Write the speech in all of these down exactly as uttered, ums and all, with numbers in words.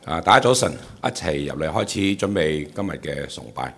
啊！大家早晨，一齊入嚟開始準備今日嘅崇拜。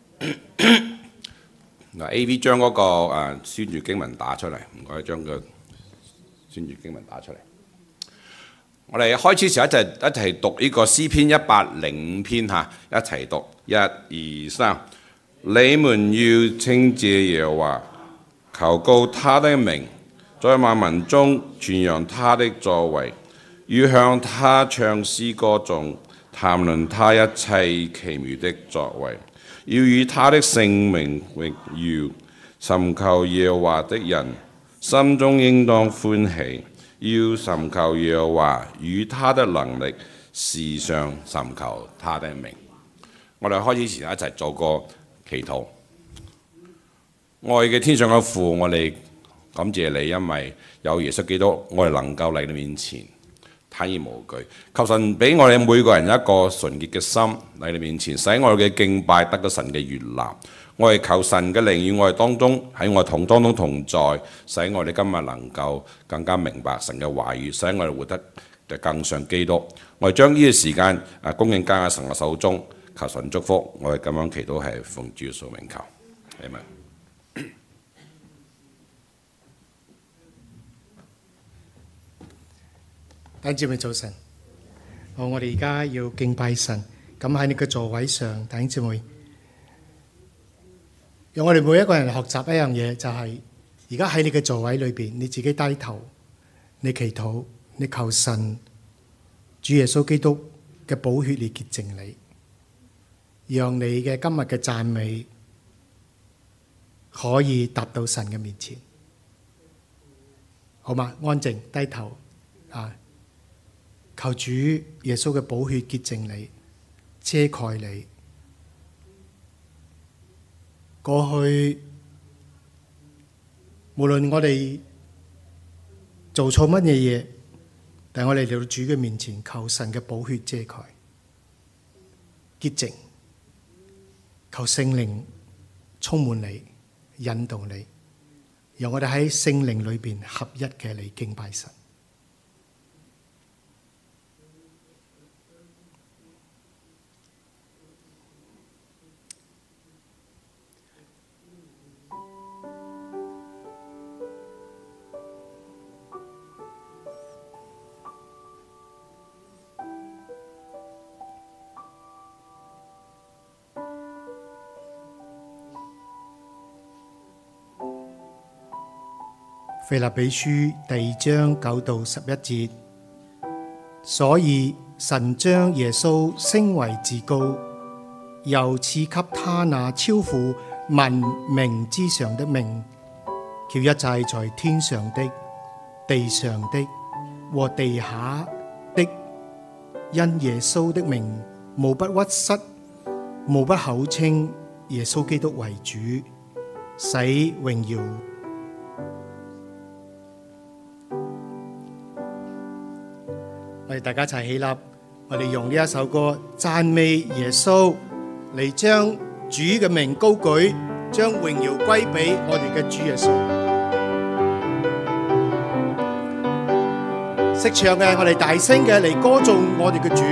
嗱，A V 將嗰個誒宣讀經文打出嚟，唔該將個宣讀經文打出嚟。我哋開始時一齊一齊讀呢個詩篇一百零五篇嚇，一齊讀一二三。你們要稱謝耶和華，求告他的名，在萬民中傳揚他的作為。要向他唱詩歌頌，談論他一切奇妙的作為。要以他的聖名榮耀，尋求耶和華的人，心中應當歡喜。要尋求耶和華與他的能力，時常尋求他的名。我哋開始前一齊做個祈禱。愛嘅天上嘅父，我哋感謝你，因為有耶穌基督，我哋能夠嚟你面前坦然無懼。求神俾我哋每個人一個純潔嘅心嚟你面前，使我哋嘅敬拜得到神嘅悅納。我哋求神嘅靈與我哋當中喺我同當中同在，使我哋今日能夠更加明白神嘅話語，使我哋活得更像基督。我哋將呢個時間誒恭敬交喺神嘅手中，求神祝福。我哋咁樣祈禱係奉主耶穌名求，阿們。 弟兄姊妹早晨，好，我哋而家要敬拜神，咁喺你嘅座位上，弟兄姊妹，讓我哋每一個人學習一樣嘢，就係而家喺你嘅座位裏邊，你自己低頭，你祈禱，你求神主耶穌基督嘅寶血嚟潔淨你，讓你嘅今日嘅讚美可以達到神嘅面前，好嘛？安靜低頭啊！求主耶穌嘅寶血潔淨你，遮蓋你。過去無論我哋做錯乜嘢嘢，但係我哋嚟到主嘅面前，求神嘅寶血遮蓋、潔淨，求聖靈充滿你、引導你，讓我哋喺聖靈裏邊合一嘅嚟敬拜神。腓立比書第二章九到十一節，所以神將耶穌升為至高，又賜給他那超乎萬名之上的名，叫一切在天上的、地上的和地下的，因耶穌的名，無不屈膝，無不口稱耶穌基督為主，使榮耀。我哋大家一齊起立，我哋用呢一首歌讚美耶穌，嚟將主嘅名高舉，將榮耀歸俾我哋嘅主耶穌。識唱嘅我哋大聲嘅嚟歌頌我哋嘅主。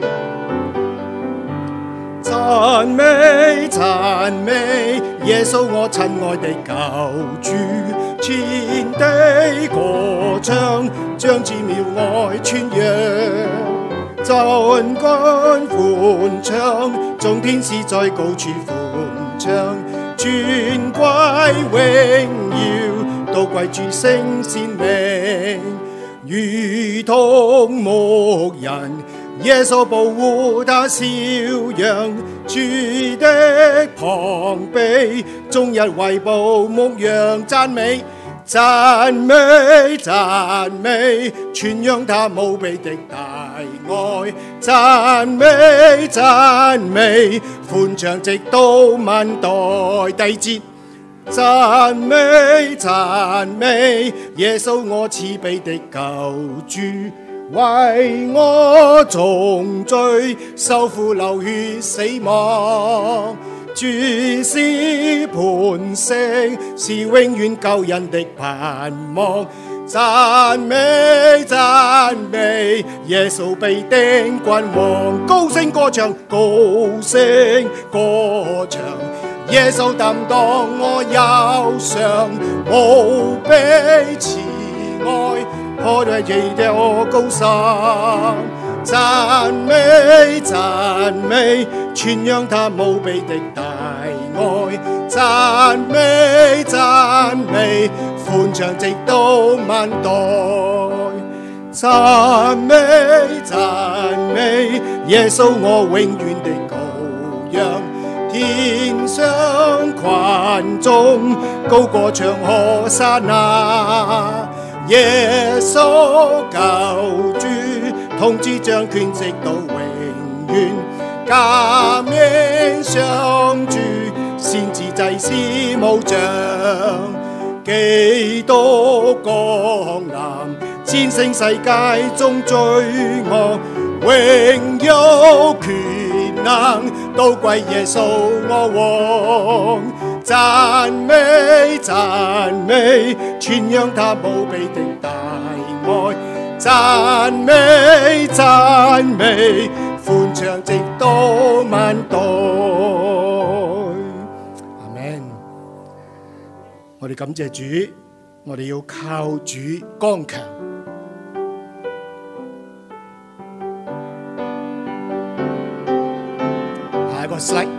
讚美讚美耶穌我親愛的救主，天地歌唱，將至妙愛傳揚，真君歡唱，眾天使在高處歡唱，尊貴榮耀都歸主聖善名，如同牧人耶穌保護他小羊，主的膀臂，終日為捕牧羊，讚美讚美讚美，傳揚他無比的大愛，讚美讚美，歡唱直到萬代。第節讚美讚美，耶穌我慈悲的救主，為我重罪受苦流血死亡，主是磐石，是永遠救人的盼望， 讚美讚美，耶穌被釘君王，高聲歌唱，高聲歌唱，耶穌擔當我憂傷，無比慈愛，可在奇掉高山。讚美讚美，傳揚他無比的大愛，讚美讚美，歡唱直到萬代。讚美讚美，耶穌我永遠的羔羊，天上群眾高歌唱何沙那，耶穌救主統治掌權直到永遠，加冕上主，先知祭司武將，基督降臨，戰勝世界中罪惡，榮耀權能都歸耶穌我王。讚美讚美，傳揚他無比的大愛，讚美讚美，歡唱直到萬代。阿們。我哋感謝主，我哋要靠主剛強。下一個 slide。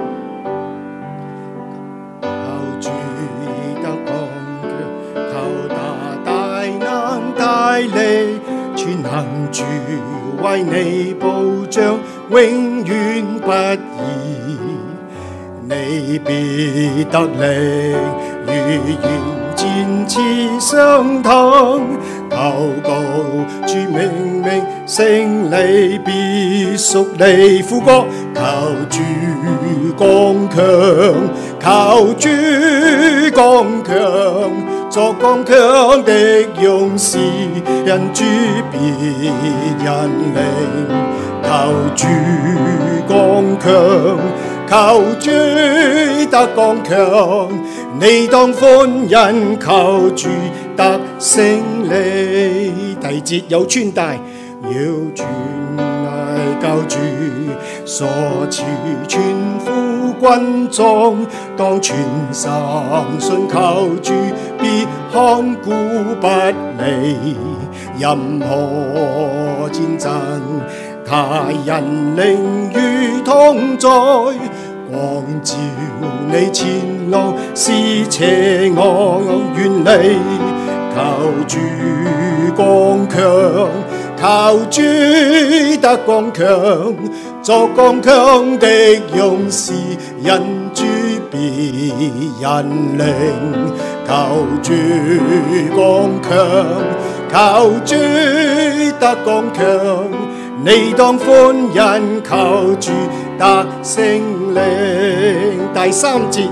全能主為你保障，永遠不移，你必得力，如願展翅上騰，禱告主明明，勝利必屬你。副歌，靠主剛強，靠主剛強，作剛強的勇士，人主必引領。靠主剛強，靠主得剛強，你當歡欣，靠主得勝利。第二節有穿戴，要全賴救主所賜全副軍裝，當全心信靠主，必看顧不離。任何戰爭，他引領如同在，光照你前路，使邪惡遠離。靠主剛強，靠主得剛強，作剛強的勇士，人主必引領。靠主剛強，靠主得剛強，你當歡欣，靠主得勝利。第三節，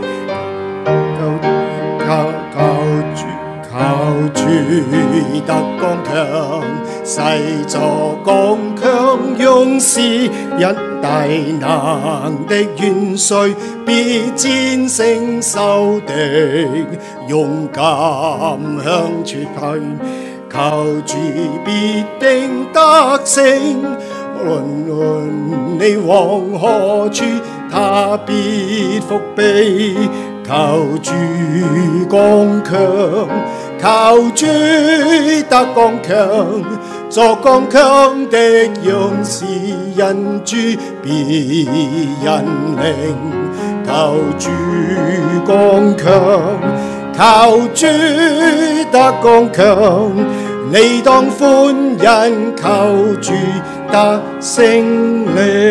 靠靠主。靠主得剛強，誓作剛強勇士，因大能的元帥，必戰勝仇敵，勇敢向前去。靠主必定得勝，無論你往何處，他必伏庇。靠主剛強，靠主得剛強，作剛強的勇士，人主必引領。靠主剛強，靠主得剛強，你當歡欣，靠主得勝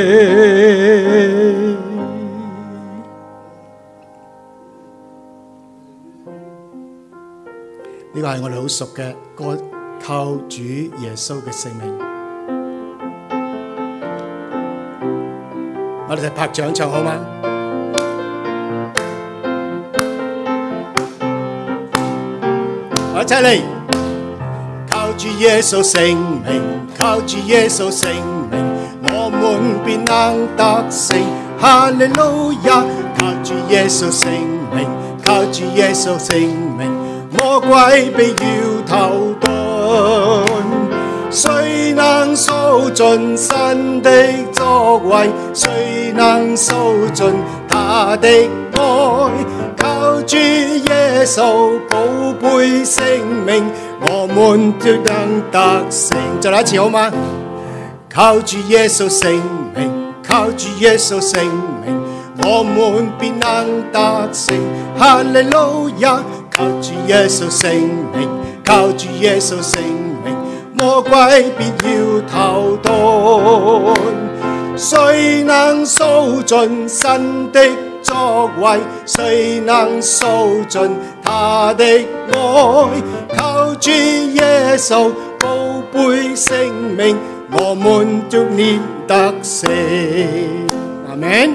利。呢個係我哋好熟嘅歌，靠主耶穌嘅聖名。我哋就拍掌唱好嗎？我一齊嚟，靠住耶穌聖名，靠住耶穌聖名，我們便能得勝。哈利路亞！靠住耶穌聖名，靠住耶穌聖名。魔鬼被要頭頓。誰能數盡神的作為？誰能數盡他的愛？靠主耶穌寶貝生命，我們就能得勝。再來一次好嗎？靠主耶穌生命，靠主耶穌生命，我們必能得勝。哈利路亞！靠主耶穌生命，靠主耶穌生命，魔鬼必要頭頓。誰能數盡神的作為？誰能數盡他的愛？靠主耶穌寶貝生命，我們就必得勝。阿們。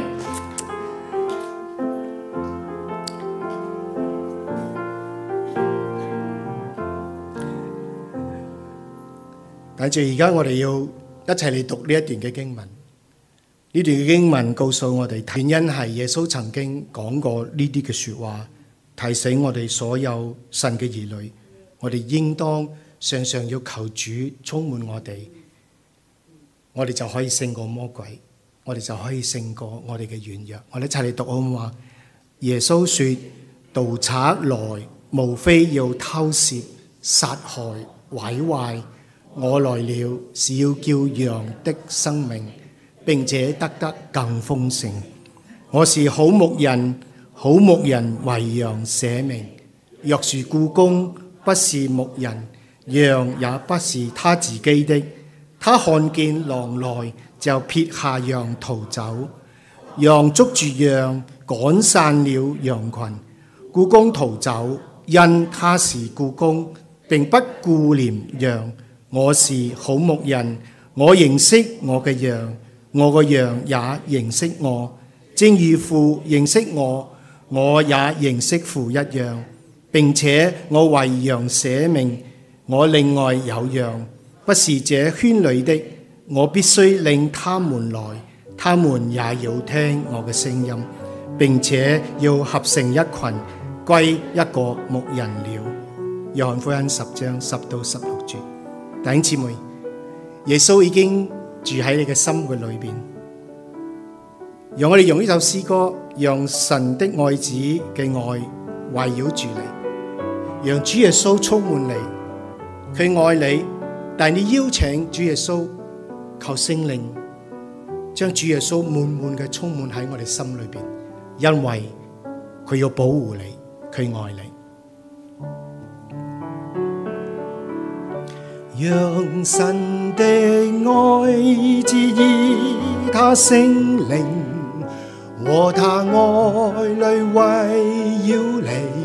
但係而家我哋要一齊嚟讀呢一段嘅經文。呢段嘅經文告訴我哋，原因係耶穌曾經講過呢啲嘅說話，提醒我哋所有神嘅兒女，我哋應當常常要求主充滿我哋，我哋就可以勝過魔鬼，我哋就可以勝過我哋嘅軟弱。我哋一齊嚟讀好唔好啊？耶穌說：盜賊來，無非要偷竊、殺害、毀壞。我來了，是要叫羊的生命，並且得得更豐盛。我是好牧人，好牧人為羊捨命。若是僱工不是牧人，羊也不是他自己的，他看見狼來，就撇下羊逃走。羊捉住羊，趕散了羊群。僱工逃走，因他是僱工，並不顧念羊。我是好牧人，我認識我嘅羊，我嘅羊也認識我，正如父認識我，我也認識父一樣。並且我為羊捨命，我另外有羊，不是這圈裏的，我必須領他們來，他們也要聽我嘅聲音，並且要合成一群，歸一個牧人了。約翰福音十章十到十六節。弟兄姊妹，耶穌已經住喺你嘅心嘅裏邊，讓我哋用呢首詩歌，讓神的愛子嘅愛圍繞住你，讓主耶穌充滿你，佢愛你，但係你邀請主耶穌，求聖靈將主耶穌滿滿嘅充滿喺我哋心裏邊，因為佢要保護你，佢愛你。讓神的愛子以他聖靈和他愛侶圍繞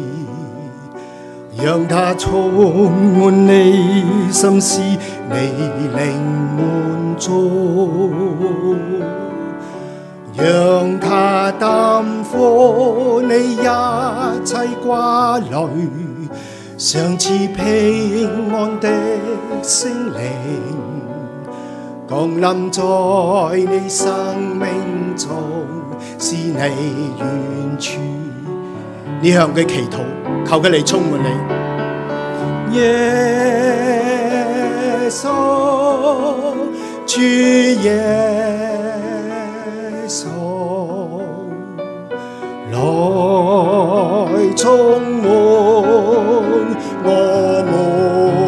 你，讓他充滿你心思，你靈滿足，讓他擔負你一切掛慮，上次平安的聖靈降臨在你生命中，使你完全。你向佢祈禱，求佢嚟充滿你。耶穌，主耶穌，來充滿我們。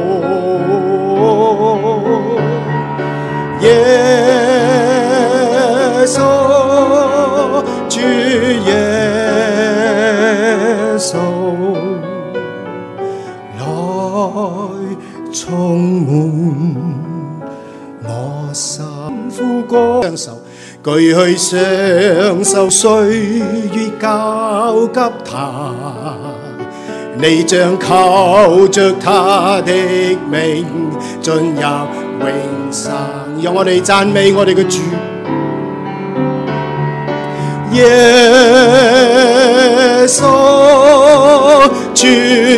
耶穌，主耶穌，來充滿我心。呼歌雙手舉去雙手，歲月交給他，你將靠着他的名進入永生。讓我哋讚美我哋嘅主。耶穌，主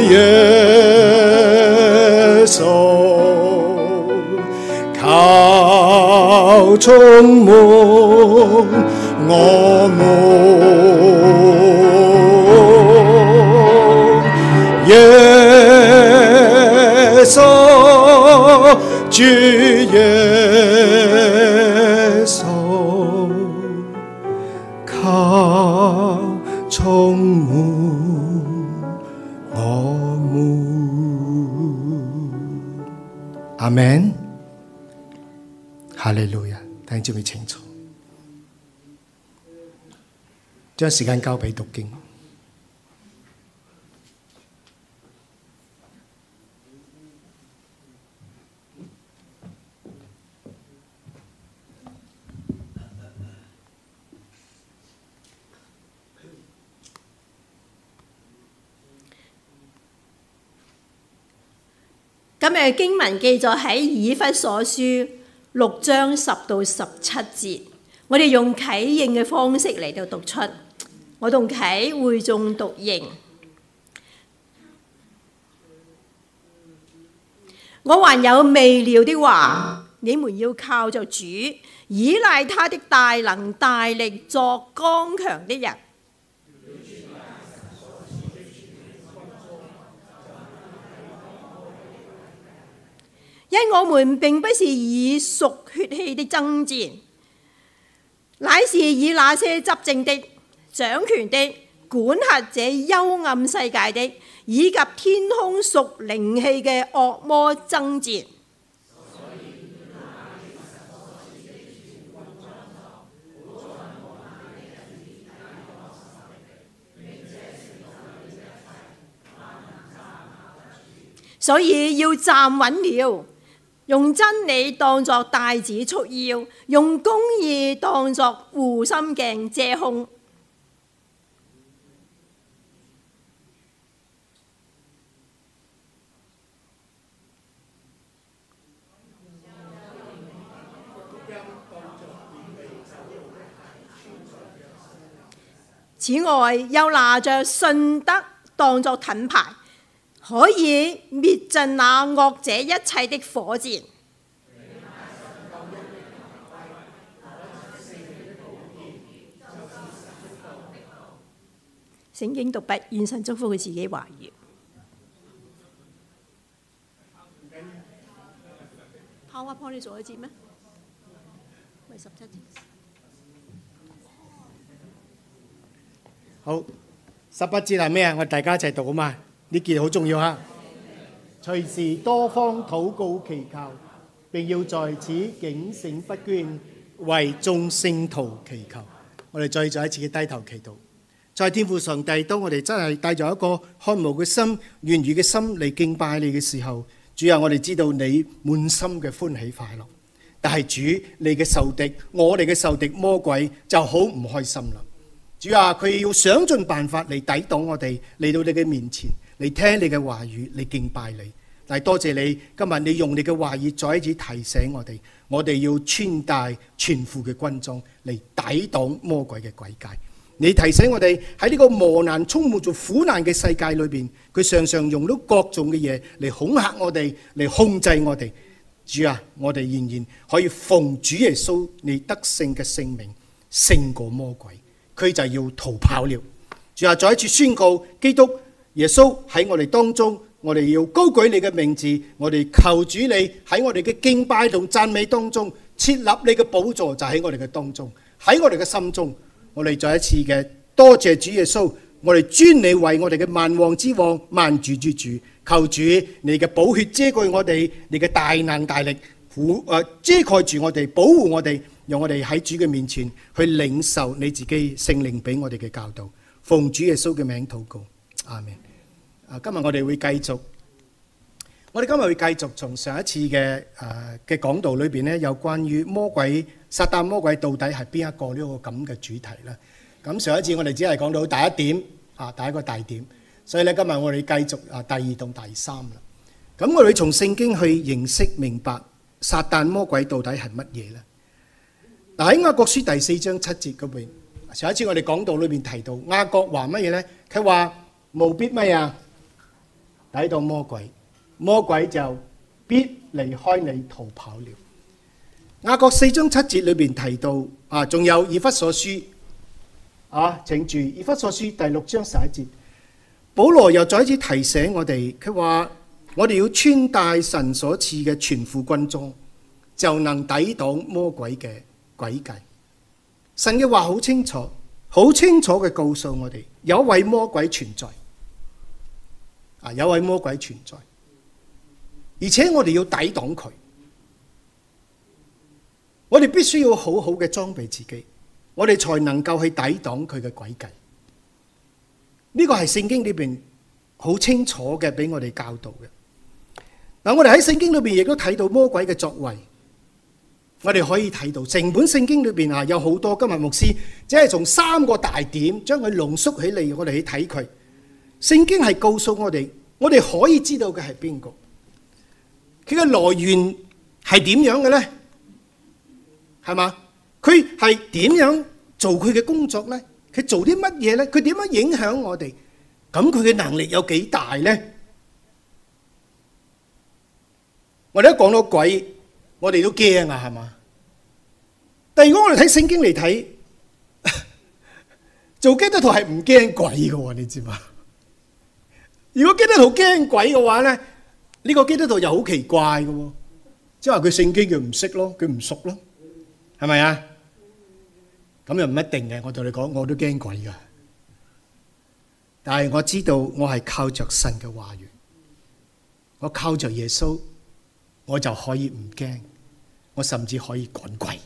耶穌，靠充滿我們。耶穌，主耶穌，求充滿我們。阿們，哈利路亞！弟兄姊妹清楚，將時間交俾讀經。 今日嘅經文記載喺以弗所書六章十到十七節，我哋用啟應嘅方式嚟到讀出，我同啟會眾讀應。我還有未了的話，你們要靠着主，倚賴他的大能大力，作剛強的人。因我們並不是以屬血氣的爭戰，乃是以那些執政的、掌權的、管轄這幽暗世界的，以及天空屬靈氣嘅惡魔爭戰。所以要站穩了，用真理當作帶子束腰，用公義當作護心鏡遮胸。此外，又拿着信德當作盾牌，可以滅盡那惡者一切的火箭。聖經讀畢，願神祝福佢自己話語。PowerPoint 你做一節咩？咪十七節。 好，十八節係咩啊？我哋大家一齊讀啊嘛！呢件好重要啊！隨時多方禱告祈求，並要在此警醒不倦，為眾聖徒祈求。我哋再再一次嘅低頭祈禱。在天父上帝，當我哋真係帶咗一個渴慕嘅心、願意嘅心嚟敬拜你嘅時候，主啊，我哋知道你滿心嘅歡喜快樂。但係主，你嘅仇敵，我哋嘅仇敵魔鬼就好唔開心啦。主啊，佢要想盡辦法嚟抵擋我哋，嚟到你嘅面前，嚟聽你嘅話語，嚟敬拜你。但係多謝你，今日你用你嘅話語再一次提醒我哋，我哋要穿戴全副嘅軍裝嚟抵擋魔鬼嘅詭計。你提醒我哋喺呢個磨難充滿住苦難嘅世界裏邊，佢常常用到各種嘅嘢嚟恐嚇我哋，嚟控制我哋。主啊，我哋仍然可以奉主耶穌你得勝嘅聖名勝過魔鬼。佢就要逃跑了。主啊，再一次宣告，基督耶穌喺我哋當中，我哋要高舉你嘅名字，我哋求主你喺我哋嘅敬拜同讚美當中設立你嘅寶座，就喺我哋嘅當中，喺我哋嘅心中，我哋再一次嘅多謝主耶穌，我哋尊你為我哋嘅萬王之王、萬主之主。求主你嘅寶血遮蓋我哋，你嘅大能大力護誒遮蓋住我哋，保護我哋。讓我哋喺主嘅面前去領受你自己聖靈俾我哋嘅教導，奉主耶穌嘅名禱告，阿們。啊，今日我哋會繼續，我哋今日會繼續從上一次嘅誒嘅講道裏邊咧，有關於魔鬼撒旦魔鬼到底係邊一個呢個咁嘅主題啦。咁上一次我哋只係講到第一點啊，第一個大點，所以咧今日我哋繼續啊第二到第三啦。咁我哋從聖經去認識明白撒旦魔鬼到底係乜嘢咧？嗱，喺雅各書第四章七節嗰邊，上一次我哋講道裏邊提到雅各話乜嘢咧？佢話務必乜嘢？抵擋魔鬼，魔鬼就必離開你逃跑了。雅各四章七節裏邊提到啊，仲有以弗所書啊，請注意以弗所書第六章十一節，保羅又再一次提醒我哋，佢話我哋要穿戴神所賜嘅全副軍裝，就能抵擋魔鬼嘅詭計。神嘅話好清楚，好清楚嘅告訴我哋，有一位魔鬼存在，啊，有一位魔鬼存在，而且我哋要抵擋佢。我哋必須要好好嘅裝備自己，我哋才能夠去抵擋佢嘅詭計。呢個係聖經裏邊好清楚嘅，俾我哋教導嘅。嗱，我哋喺聖經裏邊亦都睇到魔鬼嘅作為。我哋可以睇到成本聖經裏邊啊，有好多。今日牧師只係從三個大點將佢濃縮起嚟，我哋去睇佢。聖經係告訴我哋，我哋可以知道嘅係邊個，佢嘅來源係點樣嘅咧？係嘛？佢係點樣做佢嘅工作咧？佢做啲乜嘢咧？佢點樣影響我哋？咁佢嘅能力有幾大咧？我哋一講到鬼，我哋都驚啊，係嘛？但係如果我哋睇聖經嚟睇，做基督徒係唔驚鬼嘅，你知嘛？如果基督徒驚鬼嘅話咧，呢個基督徒又好奇怪嘅，即係話佢聖經佢唔識咯，佢唔熟咯，係咪啊？咁又唔一定嘅。我同你講，我都驚鬼噶，但係我知道我係靠着神嘅話語，我靠着耶穌，我就可以唔驚，我甚至可以趕鬼。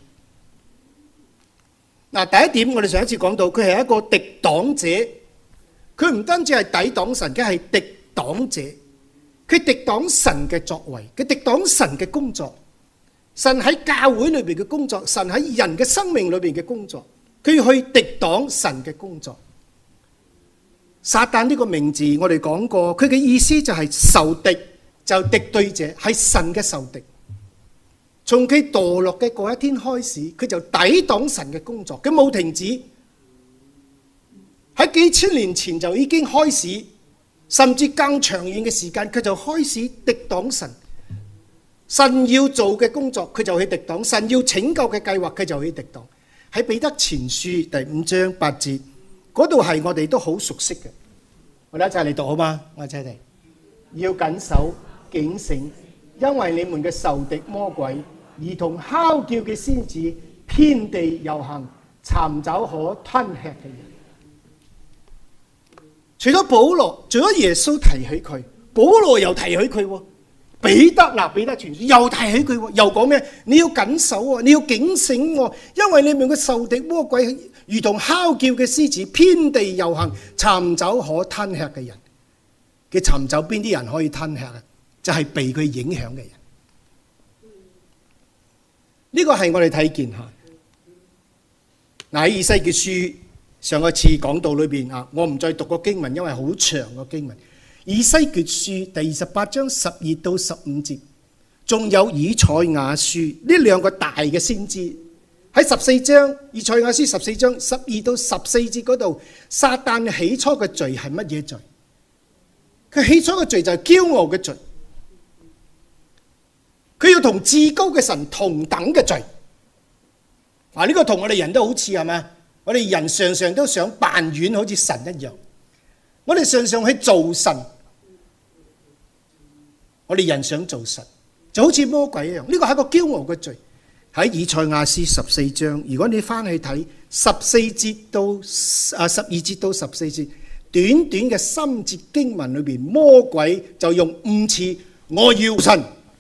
嗱，第一點我哋上一次講到，佢係一個敵擋者，佢唔單止係抵擋神，佢係敵擋者，佢敵擋神嘅作為，佢敵擋神嘅工作，神喺教會裏邊嘅工作，神喺人嘅生命裏邊嘅工作，佢要去敵擋神嘅工作。撒旦呢個名字我哋講過，佢嘅意思就係仇敵，就敵對者，係神嘅仇敵。從佢墮落嘅嗰一天開始，佢就抵擋神嘅工作，佢冇停止。喺幾千年前就已經開始，甚至更長遠嘅時間，佢就開始敵擋神。神要做嘅工作，佢就去敵擋；神要拯救嘅計劃，佢就去敵擋。喺彼得前書第五章八節嗰度係我哋都好熟悉嘅，我哋一齊嚟讀好嗎？我哋一齊嚟，要謹守警醒，因為你們嘅仇敵魔鬼如同哮叫嘅獅子，遍地遊行，尋找可吞吃嘅人。除咗保羅，除咗耶穌提起佢，保羅又提起佢。彼得嗱，彼得傳書又提起佢，又講咩？你要謹守，你要警醒，因為你們嘅仇敵魔鬼如同哮叫嘅獅子，遍地遊行，尋找可吞吃嘅人。佢尋找邊啲人可以吞吃啊？就係、是、被佢影響嘅人。呢、這個係我哋睇見吓。嗱，喺以西結書上一次講道裏邊啊，我唔再讀個經文，因為好長個經文。以西結書第二十八章十二到十五節，仲有以賽亞書呢兩個大嘅先知喺十四章，以賽亞書十四章十二到十四節嗰度，撒旦起初嘅罪係乜嘢罪？佢起初嘅罪就係驕傲嘅罪，佢要同至高嘅神同等嘅罪。啊，呢個同我哋人都好似係咪？我哋人常常都想扮軟，好似神一樣。我哋常常去做神，我哋人想做神，就好似魔鬼一樣。呢個係一個驕傲嘅罪。喺以賽亞書十四章，如果你翻去睇十四節到啊十二節到十四節，短短嘅三節經文裏邊，魔鬼就用五次我要神。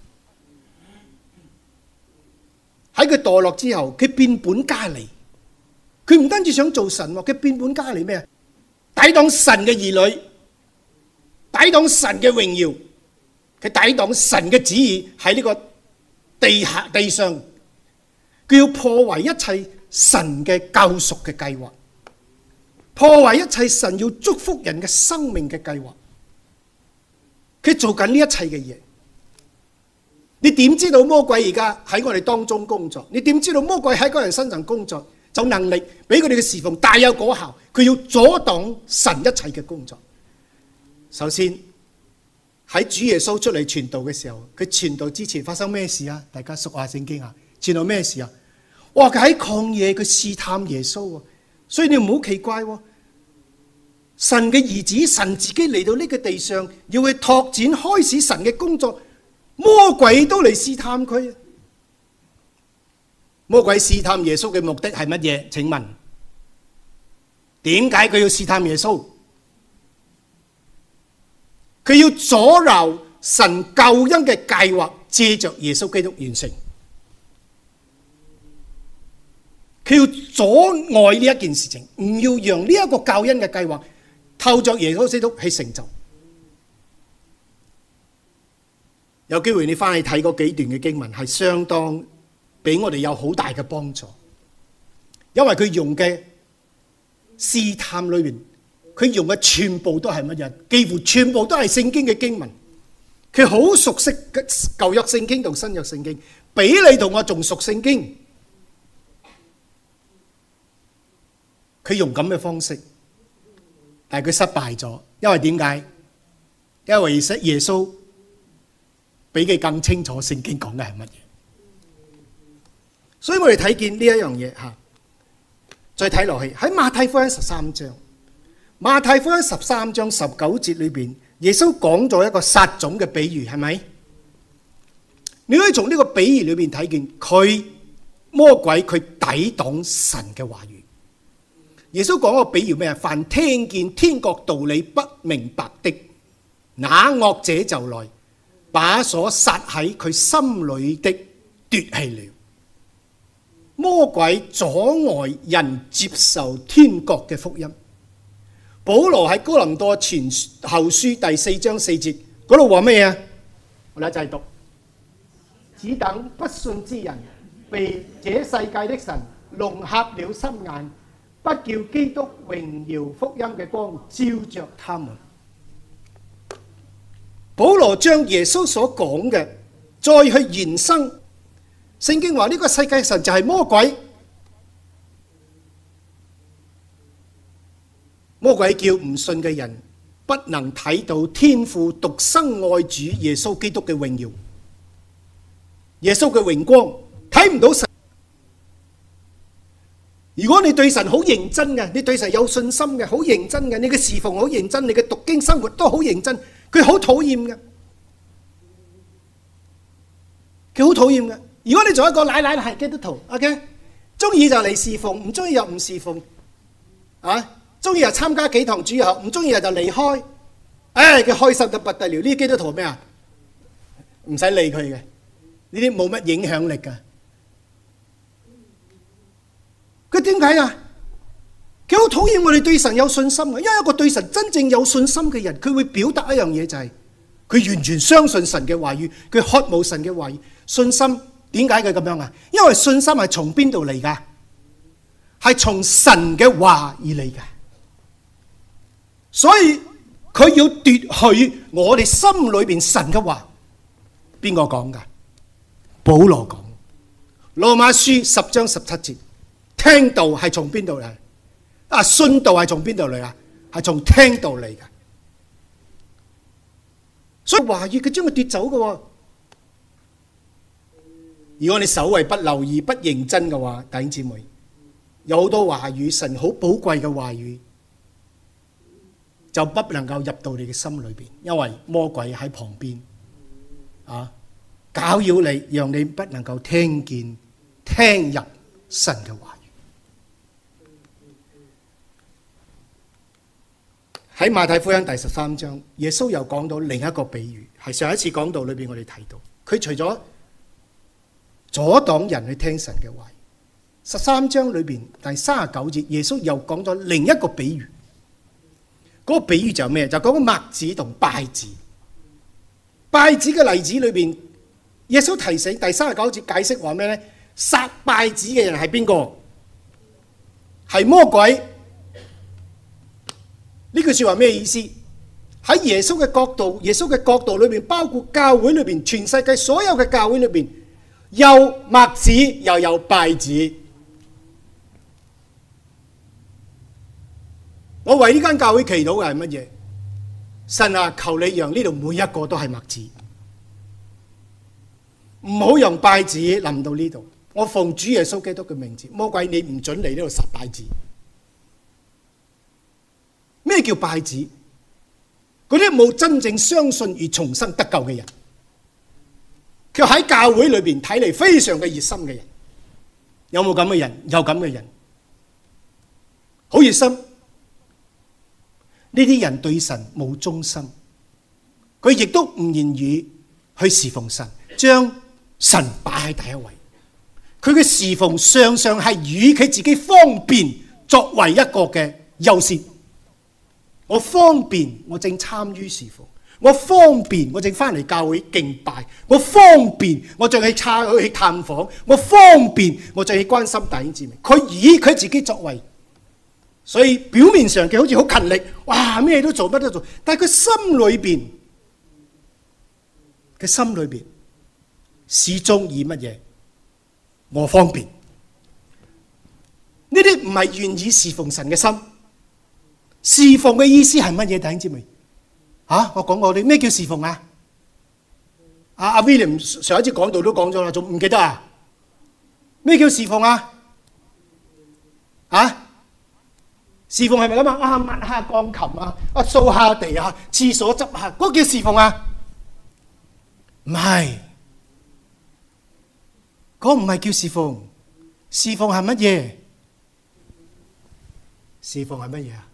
喺佢墮落之後，佢變本加厲，佢唔單止想做神，佢變本加厲咩啊？抵擋神嘅兒女，抵擋神嘅榮耀，佢抵擋神嘅旨意喺呢個地下地上，佢要破壞一切神嘅救贖嘅計劃，破壞一切神要祝福人嘅生命嘅計劃。佢做緊呢一切嘅嘢，你點知道魔鬼而家喺我哋當中工作？你點知道魔鬼喺嗰人身上工作？就能力俾佢哋嘅侍奉大有果效，佢要阻擋神一切嘅工作。首先喺主耶穌出嚟傳道嘅時候，佢傳道之前發生咩事啊？大家熟下聖經啊，傳道咩事啊？哇！佢喺曠野佢試探耶穌，所以你唔好奇怪。 神嘅兒子，神自己嚟到呢個地上，要去拓展開始神嘅工作，魔鬼都嚟試探佢。魔鬼試探耶穌嘅目的係乜嘢？請問點解佢要試探耶穌？佢要阻撓神救恩嘅計劃借着耶穌基督完成。佢要阻礙呢一件事情，唔要讓呢一個救恩嘅計劃透着耶穌基督去成就。有機會你翻去睇嗰幾段嘅經文，係相當俾我哋有好大嘅幫助，因為佢用嘅試探裏面，佢用嘅全部都係乜嘢？幾乎全部都係聖經嘅經文。佢好熟悉舊約聖經同新約聖經，比你同我仲熟聖經。佢用咁嘅方式，但係佢失敗咗，因為點解？因為耶穌比佢更清楚聖經講嘅係乜嘢。所以我哋睇見呢一樣嘢吓，再睇落去喺馬太福音十三章，馬太福音十三章十九節裏邊，耶穌講咗一個撒種嘅比喻，係咪？你可以從呢個比喻裏邊睇見佢魔鬼佢抵擋神嘅話語。耶穌講個比喻咩啊？凡聽見天國道理不明白的，那惡者就來，把所撒喺佢心裏的奪去了。魔鬼阻礙人接受天國嘅福音。保羅喺哥林多前後書第四章四節嗰度話咩啊？我哋一齊讀：只等不信之人被這世界的神弄瞎了心眼，不叫基督榮耀福音嘅光照着他們。保羅將耶穌所講嘅再去延伸，聖經話呢個世界神就係魔鬼，魔鬼叫唔信嘅人不能睇到天父獨生愛主耶穌基督嘅榮耀，耶穌嘅榮光，睇唔到神。如果你對神好認真嘅，你對神有信心嘅，好認真嘅，你嘅侍奉好認真，你嘅讀經生活都好認真，佢好討厭嘅，佢好討厭嘅。如果你做一個奶奶係基督徒 ，OK， 中意就嚟侍奉，唔中意又唔侍奉，啊，中意又參加幾堂主日學，唔中意又就離開，唉，佢開心得不得了。呢啲基督徒咩啊？唔使理佢嘅，呢啲冇乜影響力㗎。佢點解啊？佢好討厭我哋對神有信心啊！因為一個對神真正有信心嘅人，佢會表達一樣嘢，就係佢完全相信神嘅話語，佢渴慕神嘅話語。信心點解佢咁樣啊？因為信心係從邊度嚟噶？係從神嘅話而嚟嘅。所以佢要奪去我哋心裏邊神嘅話。邊個講噶？保羅講，羅馬書十章十七節。聽道係從邊度嚟？啊，信道係從邊度嚟啊？係從聽道嚟嘅。所以話語佢將佢奪走嘅。如果你稍為不留意、不認真嘅話，弟兄姊妹，有好多話語，神好寶貴嘅話語，就不能夠入到你嘅心裏邊，因為魔鬼喺旁邊啊，攪擾你，讓你不能夠聽見、聽入神嘅話語。喺馬太福音第十三章，耶穌又講到另一個比喻，係上一次講道裏邊我哋睇到，佢除咗阻擋人去聽神嘅話，十三章裏邊第三十九節，耶穌又講咗另一個比喻。嗰、那個比喻就係咩？就講麥子同稗子。稗子嘅例子裏邊，耶穌提醒第三十九節解釋話咩咧？撒稗子嘅人係邊個？係魔鬼。呢句說話咩意思？喺耶穌嘅角度，耶穌嘅角度裏邊，包括教會裏邊，全世界所有嘅教會裏邊，有麥子又有稗子。我為呢間教會祈禱嘅係乜嘢？神啊，求你讓呢度每一個都係麥子，唔好讓稗子臨到呢度。我奉主耶穌基督嘅名字，魔鬼你唔准嚟呢度撒稗子。 咩叫拜子？嗰啲冇真正相信而重生得救嘅人，佢喺教會裏邊睇嚟非常嘅熱心嘅人，有冇咁嘅人？有咁嘅人，好熱心。呢啲人對神冇忠心，佢亦都唔願意去侍奉神，將神擺喺第一位。佢嘅侍奉常常係以佢自己方便作為一個嘅優先。我方便，我正參與侍奉；我方便，我正翻嚟教會敬拜；我方便，我正去差去探訪；我方便，我正去關心弟兄姊妹。佢以佢自己作為。所以表面上佢好似好勤力，哇，咩都做，乜都做，但係佢心裏邊，佢心裏邊始終以乜嘢？我方便。呢啲唔係願意侍奉神嘅心。侍奉嘅意思係乜嘢？弟兄姊妹，吓，我講過啲咩叫侍奉啊？阿阿 William 上一次講道都講咗啦，仲唔記得啊？咩叫侍奉啊？啊？侍奉係咪咁啊？啊，抹下鋼琴啊，啊，掃下地啊，廁所執下，嗰個叫侍奉啊？唔係，嗰唔係叫侍奉。侍奉係乜嘢？侍奉係乜嘢啊？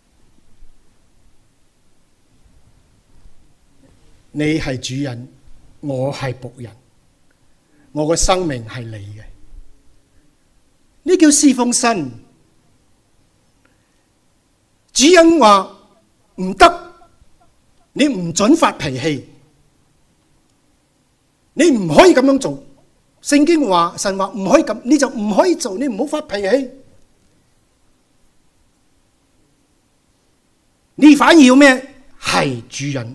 你係主人，我係僕人，我個生命係你嘅，呢叫侍奉神。主人話唔得，你唔准發脾氣，你唔可以咁樣做。聖經話神話唔可以咁，你就唔可以做，你唔好發脾氣。你反而要咩？係主人。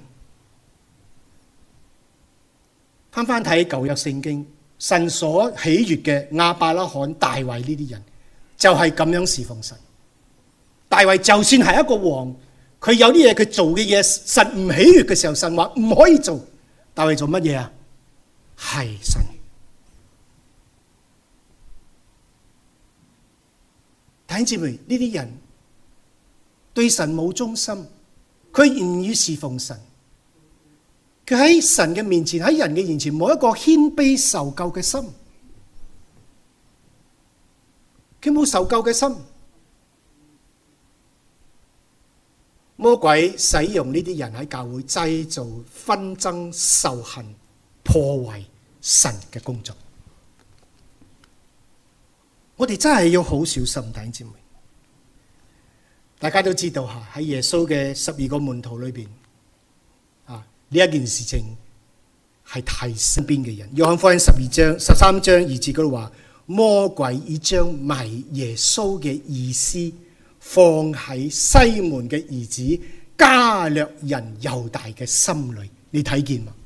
翻翻睇舊約聖經，神所喜悅嘅亞伯拉罕、大衛呢啲人，就係咁樣侍奉神。大衛就算係一個王，佢有啲嘢佢做嘅嘢，神唔喜悅嘅時候，神話唔可以做。大衛做乜嘢啊？係神。弟兄姊妹，呢啲人對神冇忠心，佢唔願意侍奉神。佢喺神嘅面前，喺人嘅面前，冇一個謙卑受救嘅心。佢冇受救嘅心。魔鬼使用呢啲人喺教會製造紛爭、仇恨、破壞神嘅工作。我哋真係要好小心，弟兄姊妹。大家都知道吓，喺耶穌嘅十二個門徒裏邊，啊，呢一件事情係提身邊嘅人。約翰福音十二章十三章二節嗰度話，魔鬼已將迷耶穌嘅意思放喺西門嘅兒子加略人猶大嘅心裏，你睇見嘛？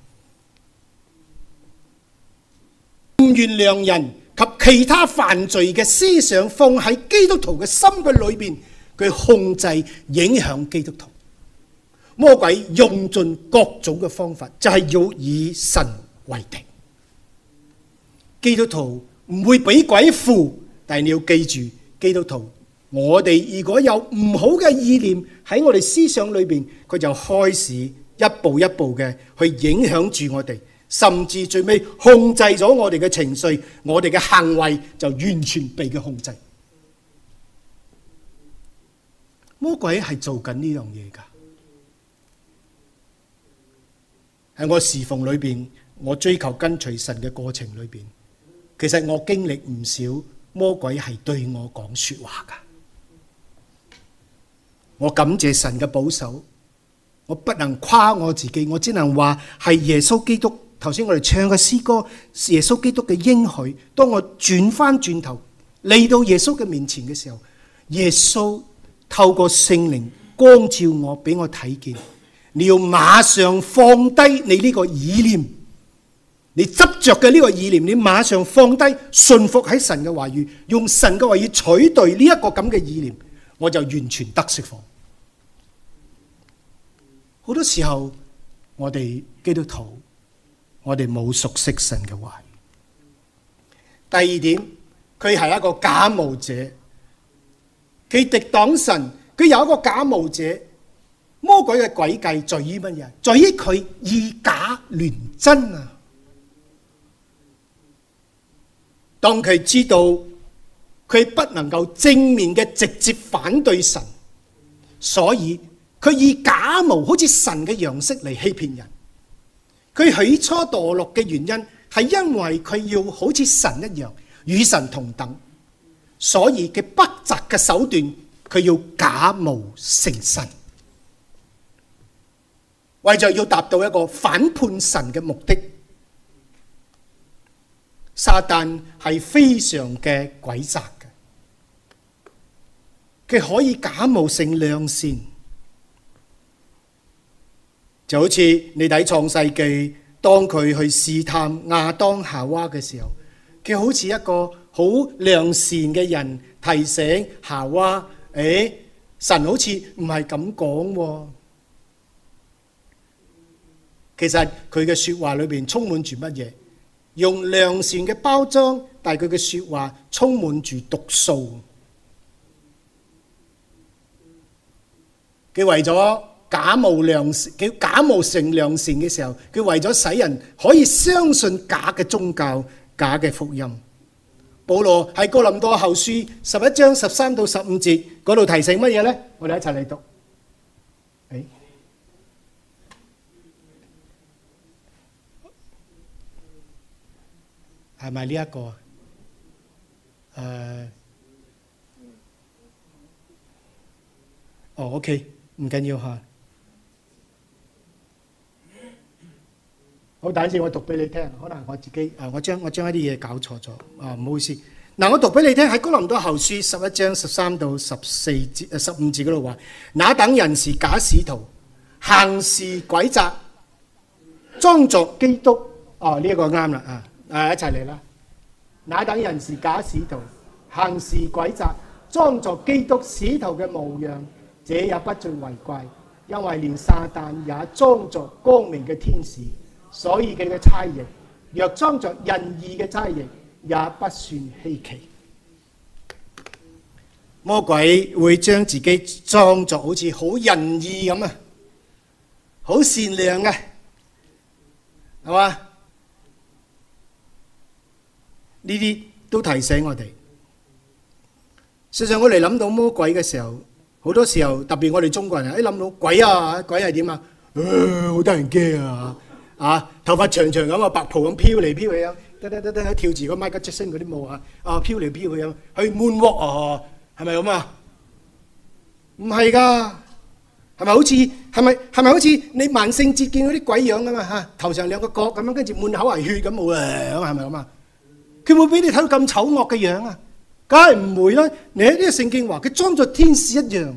唔原諒人及其他犯罪嘅思想放喺基督徒嘅心嘅裏邊，佢控制影響基督徒。魔鬼用盡各種嘅方法，就係要以神為敵。基督徒唔會俾鬼附，但係你要記住，基督徒。我哋如果有唔好嘅意念喺我哋思想裏邊，佢就開始一步一步嘅去影響住我哋，甚至最尾控制咗我哋嘅情緒，我哋嘅行為就完全被佢控制。魔鬼係做緊呢樣嘢噶，喺我侍奉裏邊，我追求跟隨神嘅過程裏邊，其實我經歷唔少魔鬼係對我講說話噶。我感謝神嘅保守，我不能誇我自己，我只能話係耶穌基督。頭先我哋唱嘅詩歌，耶穌基督嘅應許。當我轉翻轉頭嚟到耶穌嘅面前嘅時候，耶穌透過聖靈光照我，俾我睇見，你要馬上放低你呢個意念，你執着嘅呢個意念，你馬上放低，順服喺神嘅話語，用神嘅話語取代呢一個咁嘅意念，我就完全得釋放。好多時候，我哋基督徒，我哋冇熟悉神嘅話語。第二點，佢係一個假冒者，佢敵擋神，佢有一個假冒者， 魔鬼嘅詭計在於乜嘢？在於佢以假亂真啊！當佢知道佢不能夠正面嘅直接反對神，所以佢以假冒好似神嘅樣式嚟欺騙人。佢起初墮落嘅原因係因為佢要好似神一樣與神同等，所以佢不擇嘅手段，佢要假冒成神，為咗要達到一個反叛神嘅目的。撒旦係非常嘅詭詐嘅，佢可以假冒成良善，就好似你睇創世記，當佢去試探亞當夏娃嘅時候，佢好似一個好良善嘅人提醒夏娃，誒，神好似唔係咁講喎。其實佢嘅說話裏邊充滿住乜嘢？用良善嘅包裝，但係佢嘅說話充滿住毒素。佢為咗假冒良善，佢假冒成良善嘅時候，佢為咗使人可以相信假嘅宗教、假嘅福音。保羅喺哥林多後書十一章十三到十五節嗰度提醒乜嘢呢？我哋一齊嚟讀。誒，係咪呢一個啊？誒，哦 ，OK， 唔緊要嚇。好，第一次我讀俾你聽，可能我自己誒，我將我將一啲嘢搞錯咗啊，唔好意思。嗱，我讀俾你聽喺哥林多後書十一章十三到十四節誒十五節嗰度話：那等人是假使徒，行事詭詐，裝作基督。哦，呢一個啱啦啊！誒，一齊嚟啦！那等人是假使徒，行事詭詐，裝作基督使徒嘅模樣，這也不盡為怪，因為連撒旦也裝作光明嘅天使，所以佢嘅差役若裝作仁義嘅差役，也不算稀奇。魔鬼會將自己裝作好似好仁義咁啊，好善良嘅，係嘛？呢啲都提醒我哋。事實上，我哋諗到魔鬼嘅時候，好多時候特別我哋中國人一諗到鬼啊，鬼係點啊？誒，好得人驚啊！啊，頭髮長長咁啊，白袍咁飄嚟飄去啊，得得得得，跳住個 Michael Jackson嗰啲舞啊，啊飄嚟飄去啊，去 moonwalk啊，係咪咁啊？唔係㗎，係咪好似係咪係咪好似你萬聖節見嗰啲鬼樣㗎嘛嚇？頭上兩個角咁樣，跟住滿口係血咁冇啊，係咪咁啊？佢會俾你睇到咁醜惡嘅樣啊？梗係唔會啦！你喺呢個聖經話佢裝作天使一樣，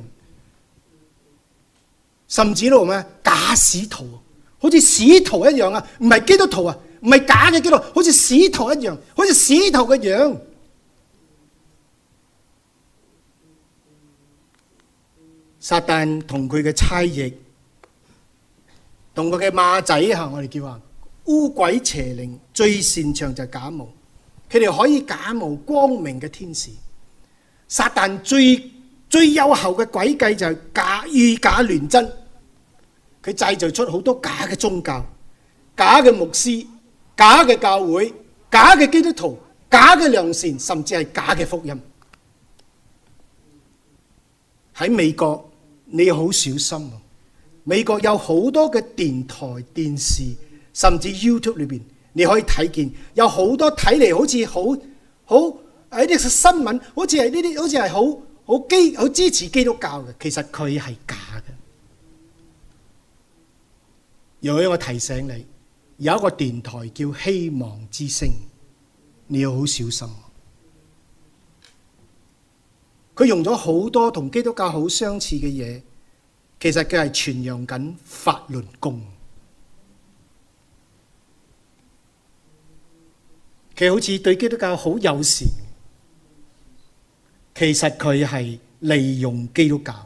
甚至到咩假使徒，好似使徒一樣啊！唔係基督徒啊，唔係假嘅基督徒，好似使徒一樣，好似使徒嘅樣。撒旦同佢嘅差役，同佢嘅馬仔嚇，我哋叫啊污鬼邪靈，最擅長就係假冒。佢哋可以假冒光明嘅天使。撒旦最最有效嘅詭計就係假以假亂真。佢製造出好多假嘅宗教、假嘅牧師、假嘅教會、假嘅基督徒、假嘅良善，甚至係假嘅福音。喺美國你要好小心。美國有好多嘅電台、電視，甚至 YouTube 裏邊。你可以睇見有好多睇嚟好似好好喺啲新聞，好似係呢啲，好似係好好基好支持基督教嘅，其實佢係假嘅。又有一個提醒你，有一個電台叫希望之聲，你要好小心。佢用咗好多同基督教好相似嘅嘢，其實佢係傳揚緊法輪功。佢好似對基督教好友善，其實佢係利用基督教。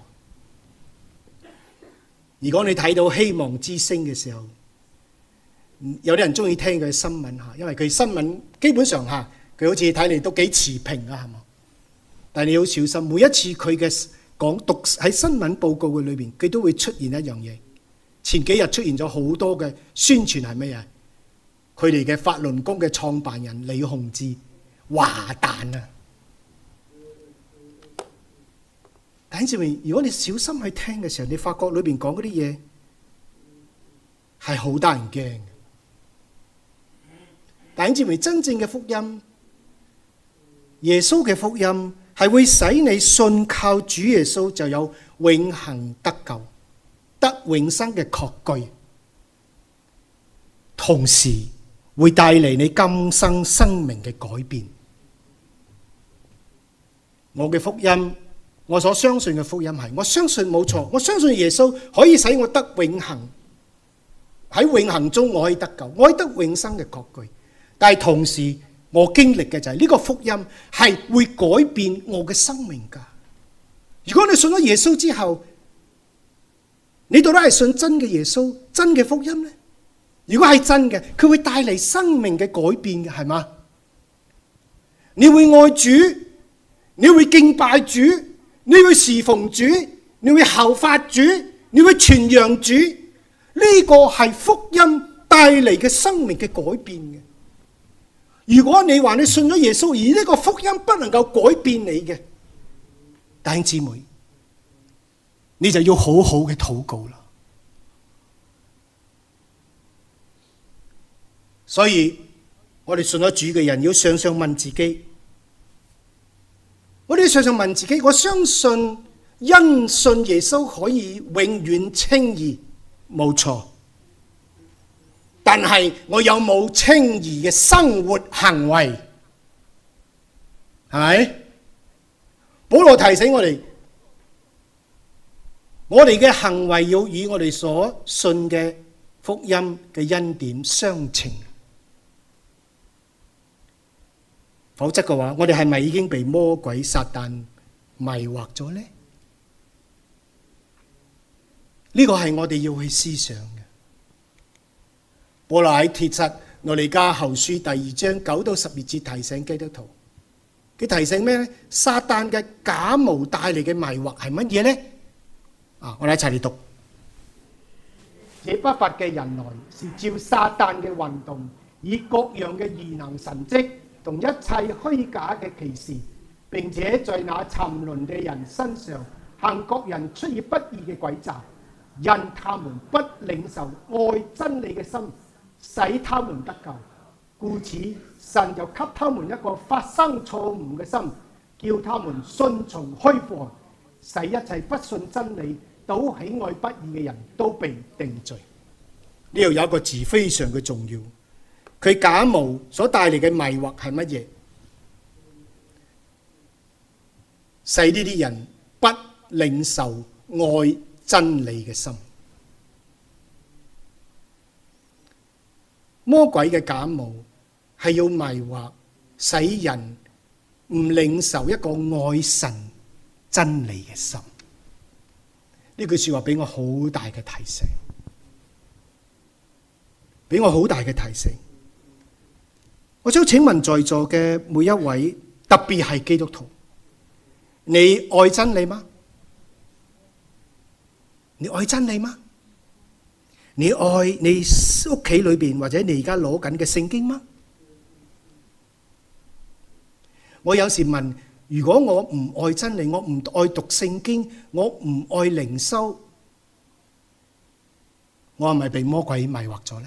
如果你睇到希望之聲嘅時候，有啲人中意聽佢嘅新聞嚇，因為佢新聞基本上嚇佢好似睇嚟都幾持平啊，係嘛？但係你要小心，每一次佢嘅講讀喺新聞報告嘅裏邊，佢都會出現一樣嘢。前幾日出現咗好多嘅宣傳係咩啊？佢哋嘅法輪功嘅創辦人李洪志華誕啊！弟兄姊妹，如果你小心去聽嘅時候，你發覺裏邊講嗰啲嘢係好得人驚嘅。弟兄姊妹，真正嘅福音，耶穌嘅福音係會使你信靠主耶穌就有永恆得救、得永生嘅確據，同時會帶嚟你今生生命嘅改變。我嘅福音，我所相信嘅福音係，我相信冇錯，我相信耶穌可以使我得永恆，喺永恆中我可以得救，我可以得永生嘅確據。但係同時，我經歷嘅就係呢個福音係會改變我嘅生命㗎。如果你信咗耶穌之後，你到底係信真嘅耶穌、真嘅福音呢？如果係真嘅，佢會帶嚟生命嘅改變嘅，係嘛？你會愛主，你會敬拜主，你會侍奉主，你會效法主，你會傳揚主。呢個係福音帶嚟嘅生命嘅改變嘅。如果你話你信咗耶穌，而呢個福音不能夠改變你嘅，弟兄姊妹，你就要好好嘅禱告啦。所以我哋信咗主嘅人要常常問自己，我哋常常問自己，我相信因信耶穌可以永遠稱義，冇錯。但係我有冇稱義嘅生活行為？係咪？保羅提醒我哋，我哋嘅行為要與我哋所信嘅福音嘅恩典相稱，否則嘅話，我哋係咪已經被魔鬼撒旦迷惑咗呢？呢個係我哋要去思想嘅。保羅喺帖撒羅尼迦後書第二章九到十二節提醒基督徒，佢提醒咩呢？撒旦嘅假冒帶嚟嘅迷惑係乜嘢呢？啊，我哋一齊嚟讀。這不法嘅人來是照撒旦嘅運動，以各樣嘅異能神蹟同一切虛假嘅奇事，並且在那沉淪嘅人身上行各人出於不義嘅詭詐，因他們不領受愛真理嘅心，使他們得救，故此神就給他們一個發生錯誤嘅心，叫他們順從虛謊，使一切不信真理、倒喜愛不義嘅人都被定罪。呢度有一個字非常嘅重要，佢假冒所帶嚟嘅迷惑係乜嘢？使呢啲人不領受愛真理嘅心。魔鬼嘅假冒係要迷惑，使人唔領受一個愛神真理嘅心。呢句說話俾我好大嘅提醒，俾我好大嘅提醒。我想請問在座嘅每一位，特別係基督徒，你愛真理嗎？你愛真理嗎？你愛你屋企裏邊或者你而家攞緊嘅聖經嗎？我有時問，如果我唔愛真理，我唔愛讀聖經，我唔愛靈修，我係咪被魔鬼迷惑咗呢？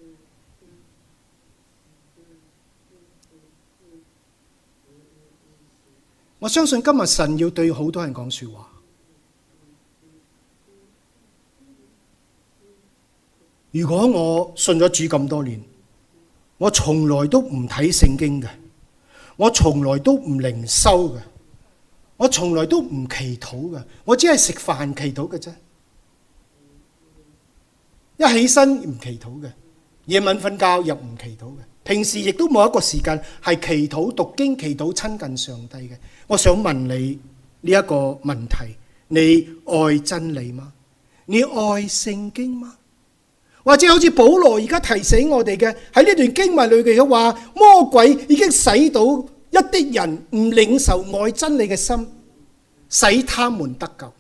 我相信今日神要對好多人講說話。如果我信咗主咁多年，我從來都唔睇聖經嘅，我從來都唔靈修嘅，我從來都唔祈禱嘅，我只係食飯祈禱嘅啫。一起身唔祈禱嘅，夜晚瞓覺又唔祈禱嘅，平時亦都冇一個時間係祈禱、讀經、祈禱、親近上帝嘅。我想問你呢一個問題：你愛真理嗎？你愛聖經嗎？或者好似保羅而家提醒我哋嘅，喺呢段經文裏嘅話，魔鬼已經使到一啲人唔領受愛真理嘅心， 使他們得救。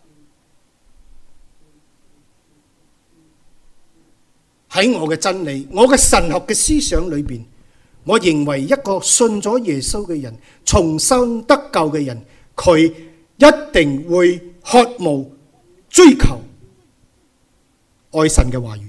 喺我嘅真理、我嘅神學嘅思想裏邊，我認為一個信咗耶穌嘅人、重生得救嘅人，佢一定會渴慕追求愛神嘅話語。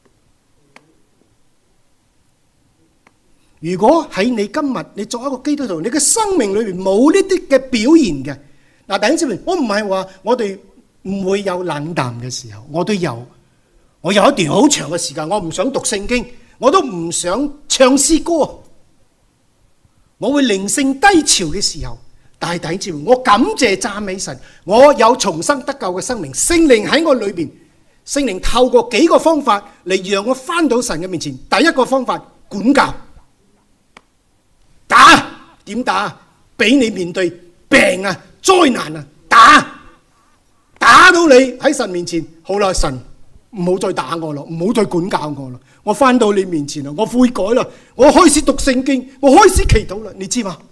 如果喺你今日你作為一個基督徒，你嘅生命裏邊冇呢啲嘅表現嘅，嗱，弟兄姊妹，我唔係話我哋唔會有冷淡嘅時候，我都有。我有一段好長嘅時間，我唔想讀聖經，我都唔想唱詩歌，我會靈性低潮嘅時候。但係弟兄姊妹，我感謝讚美神，我有重生得救嘅生命，聖靈喺我裏邊，聖靈透過幾個方法嚟讓我翻到神嘅面前。第一個方法，管教。打，點打？俾你面對病啊、災難啊，打，打到你喺神面前，好啦，神唔好再打我咯，唔好再管教我咯，我翻到你面前啦，我悔改啦，我開始讀聖經，我開始祈禱啦，你知嘛？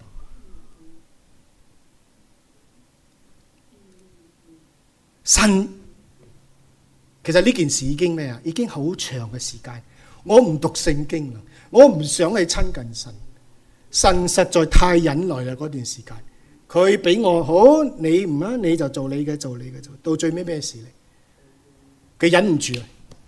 神其實呢件事已經咩啊？已經好長嘅時間，我唔讀聖經啦，我唔想去親近神。神實在太忍耐啦，嗰段時間，佢俾我好，你唔啊，你就做你嘅，做你嘅，做到最尾咩事嚟？佢忍唔住啊！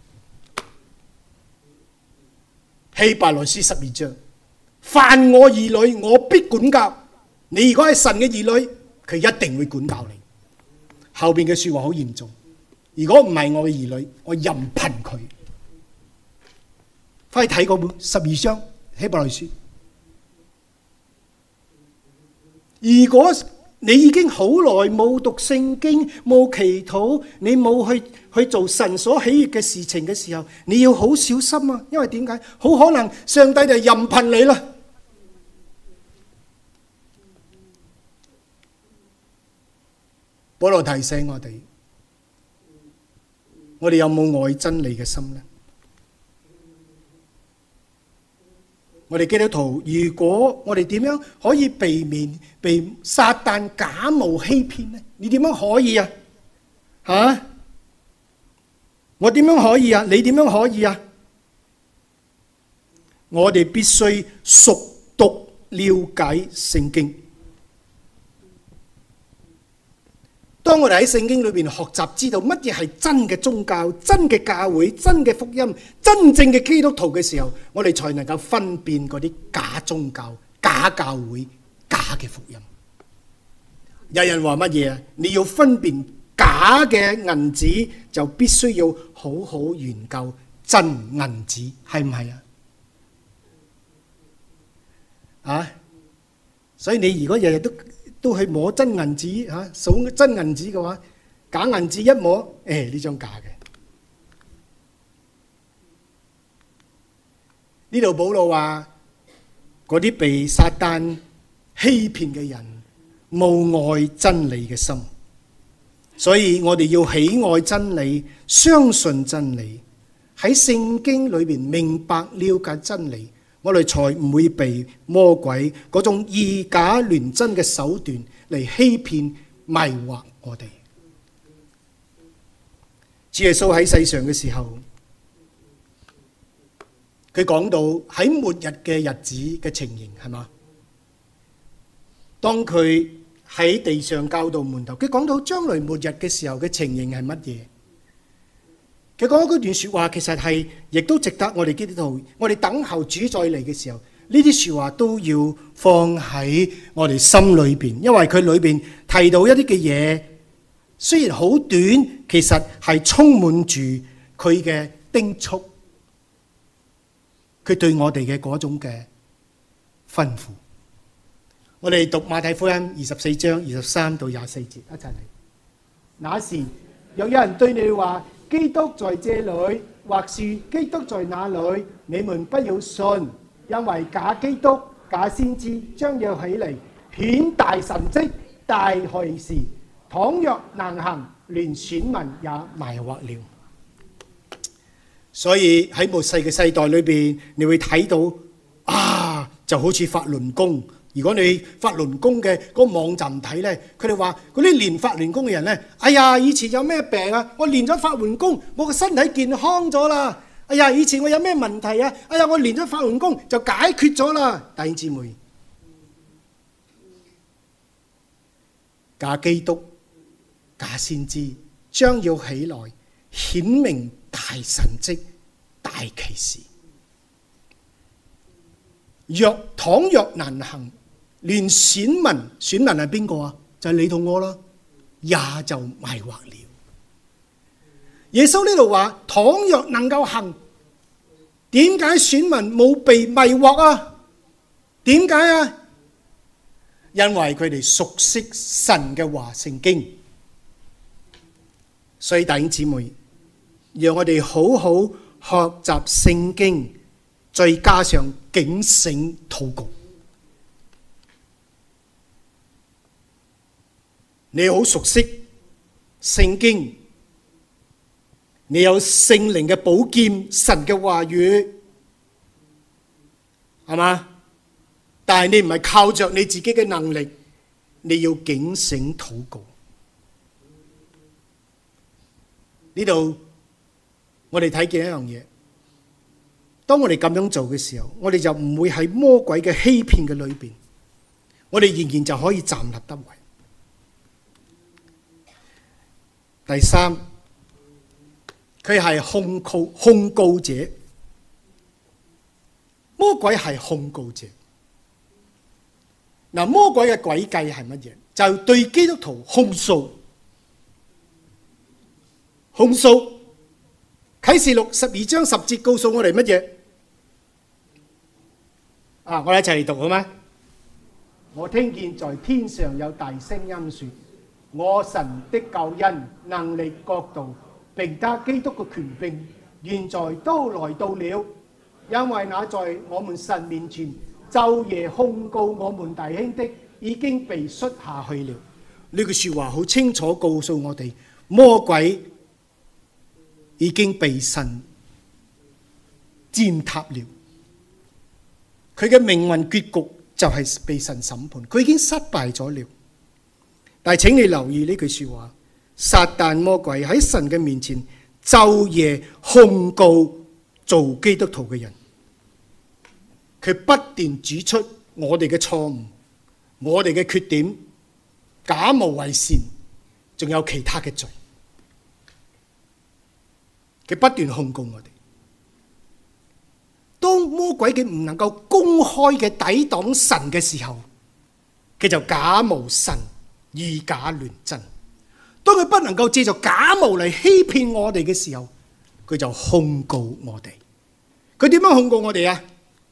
希伯來書十二章，犯我兒女，我必管教。你如果係神嘅兒女，佢一定會管教你。後邊嘅說話好嚴重，如果唔係我嘅兒女，我任憑佢。快去睇嗰本十二章希伯來書。如果你已經好耐冇讀聖經、冇祈禱，你冇去去做神所喜悅嘅事情嘅時候，你要好小心啊！因為點解？好可能上帝就任憑你啦。保羅提醒我哋，我哋有冇愛真理嘅心呢？我哋基督徒，如果我哋點樣可以避免被撒旦假冒欺騙呢？你點樣可以啊？吓？我點樣可以啊？你點樣可以啊？我哋必須熟讀了解聖經。當我哋喺聖經裏邊學習，知道乜嘢係真嘅宗教、真嘅教會、真嘅福音、真正嘅基督徒嘅時候，我哋才能夠分辨嗰啲假宗教、假教會、假嘅福音。有人話乜嘢啊？你要分辨假嘅銀紙，就必須要好好研究真銀紙，係唔係啊？啊！所以你如果日日都都去摸真銀紙嚇，數真銀紙嘅話，假銀紙一摸，誒呢張假嘅。呢度保羅話，嗰啲被撒旦欺騙嘅人冇愛真理嘅心，所以我哋要喜愛真理，相信真理，喺聖經裏邊明白了解真理。我哋才唔會被魔鬼嗰種以假亂真嘅手段嚟欺騙迷惑我哋。主耶穌喺世上嘅時候，佢講到喺末日嘅日子嘅情形係嘛？當佢喺地上教導門徒，佢講到將來末日嘅時候嘅情形係乜嘢？佢講嗰段說話，其實係亦都值得我哋基督徒，我哋等候主再嚟嘅時候，呢啲說話都要放喺我哋心裏邊，因為佢裏邊提到一啲嘅嘢，雖然好短，其實係充滿住佢嘅叮囑，佢對我哋嘅嗰種嘅吩咐。我哋讀馬太福音二十四章二十三到廿四節，一齊嚟。那時若有人對你哋話，基督在這裏，或是基督在那裏，你們不要信，因為假基督、假先知將要起嚟，顯大神蹟、大奇事，倘若能行，連選民也迷惑了。所以喺末世嘅世代裏邊，你會睇到啊，就好似法輪功、 如果你法輪功嘅嗰個網站睇呢，佢哋話嗰啲練法輪功嘅人呢，哎呀，以前有咩病啊？我練咗法輪功，我個身體健康咗啦。哎呀，以前我有咩問題啊？哎呀，我練咗法輪功就解決咗啦。弟兄姊妹，假基督、假先知將要起來，顯明大神蹟、大奇事。若倘若難行，連選民，選民係邊個啊？就係你同我啦，也就迷惑了。耶穌呢度話：倘若能夠行，點解選民冇被迷惑啊？點解啊？因為佢哋熟悉神嘅話聖經。所以弟兄姊妹，讓我哋好好學習聖經，再加上警醒禱告。你好熟悉聖經，你有聖靈嘅寶劍，神嘅話語，係嘛？但係你唔係靠着你自己嘅能力，你要警醒禱告。呢度我哋睇見一樣嘢，當我哋咁樣做嘅時候，我哋就唔會喺魔鬼嘅欺騙嘅裏邊，我哋仍然就可以站立得穩。第三，佢係控告控告者，魔鬼係控告者。嗱，魔鬼嘅詭計係乜嘢？就係對基督徒控訴。控訴，啟示錄十二章十節告訴我哋乜嘢？啊，我哋一齊嚟讀好嗎？我聽見在天上有大聲音說：我神的救恩、能力、國度，並他基督嘅權柄，現在都來到了。因為那在我們神面前晝夜控告我們弟兄的，已經被摔下去了。呢句說話好清楚告訴我哋，魔鬼已經被神踐踏了，佢嘅命運結局就係被神審判，佢已經失敗咗了。但係請你留意呢句說話，撒旦魔鬼喺神嘅面前晝夜控告做基督徒嘅人，佢不斷指出我哋嘅錯誤，我哋嘅缺點，假冒為善，仲有其他嘅罪。佢不斷控告我哋。當魔鬼佢唔能夠公開嘅抵擋神嘅時候，佢就假冒神，以假亂真。當佢不能夠借助假冒嚟欺騙我哋嘅時候，佢就控告我哋。佢點樣控告我哋啊？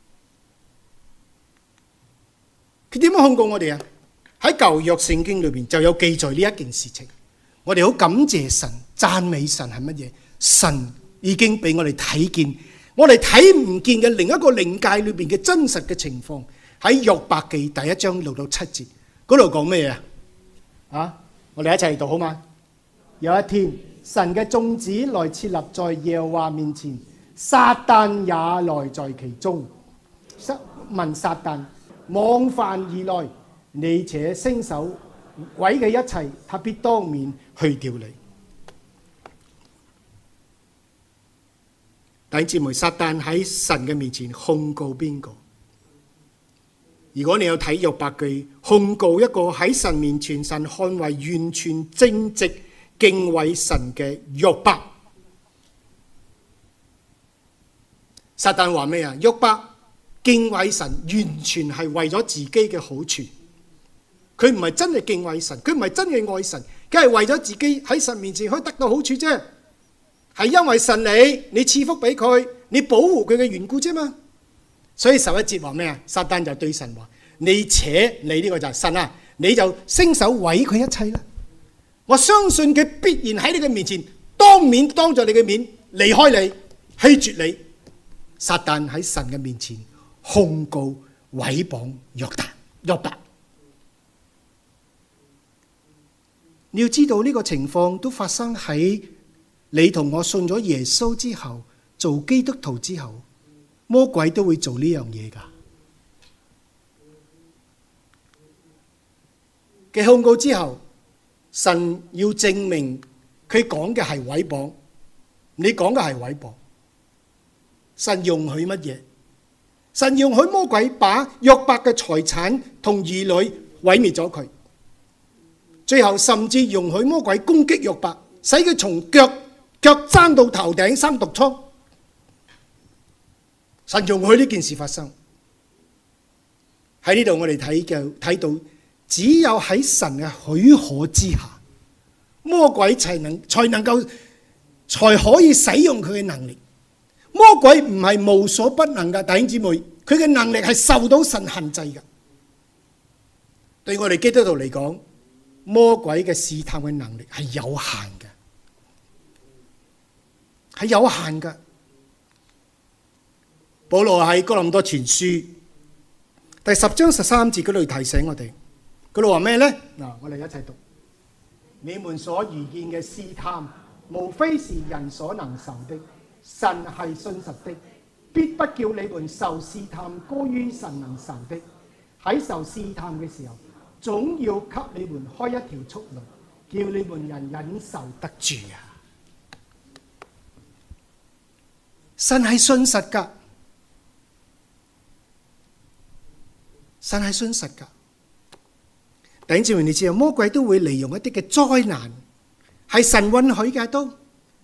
佢點樣控告我哋啊？喺舊約聖經裏邊就有記載呢一件事情。我哋好感謝神，讚美神係乜嘢？神已經俾我哋睇見，我哋睇唔見嘅另一個靈界裏邊嘅真實嘅情況。喺約伯記第一章六到七節嗰度講咩啊？啊，我哋一齊讀好嗎？有一天，神嘅眾子來設立在耶和華面前，撒旦也來在其中。問撒旦：妄犯而來，你且伸手毀嘅一切，他必當面去掉你。弟兄姊妹，撒旦喺神嘅面前控告邊個？如果你有睇約伯記，控告一個喺神面前神看為完全正直、敬畏神嘅約伯。撒旦話咩啊？約伯敬畏神，完全係為咗自己嘅好處。佢唔係真係敬畏神，佢唔係真嘅愛神，佢係為咗自己喺神面前可以得到好處啫。係因為神你，你賜福俾佢，你保護佢嘅緣故啫嘛。所以十一節話咩啊？撒旦就對神話：你且你呢個就係神啊，你就伸手毀佢一切啦。我相信佢必然喺你嘅面前，當面當着你嘅面離開你，棄絕你。撒旦喺神嘅面前控告毀謗約旦約伯。你要知道呢個情況都發生喺你同我信咗耶穌之後，做基督徒之後，魔鬼都會做呢樣嘢噶。 嘅控告之後，神要證明佢講嘅係毀謗，你講嘅係毀謗。神容許乜嘢？神容許魔鬼把約伯嘅財產同兒女毀滅咗佢，最後甚至容許魔鬼攻擊約伯，使佢從腳腳踭到頭頂生毒瘡。神容許呢件事發生。喺呢度我哋睇嘅睇到，只有喺神嘅許可之下，魔鬼才能才能夠才可以使用佢嘅能力。魔鬼唔係無所不能嘅，弟兄姊妹，佢嘅能力係受到神限制嘅。對我哋基督徒嚟講，魔鬼嘅試探嘅能力係有限嘅，係有限嘅。保羅喺哥林多前書第十章十三節嗰度提醒我哋，嗰度話咩呢？嗱，我哋一齊讀：你們所遇見嘅試探，無非是人所能受的。神係信實的，必不叫你們受試探高於神能受的。喺受試探嘅時候，總要給你們開一條出路，叫你們人忍受得住啊！神係信實噶，神係信實噶。弟兄姊妹，你知道魔鬼都會利用一啲嘅災難，係神允許嘅都。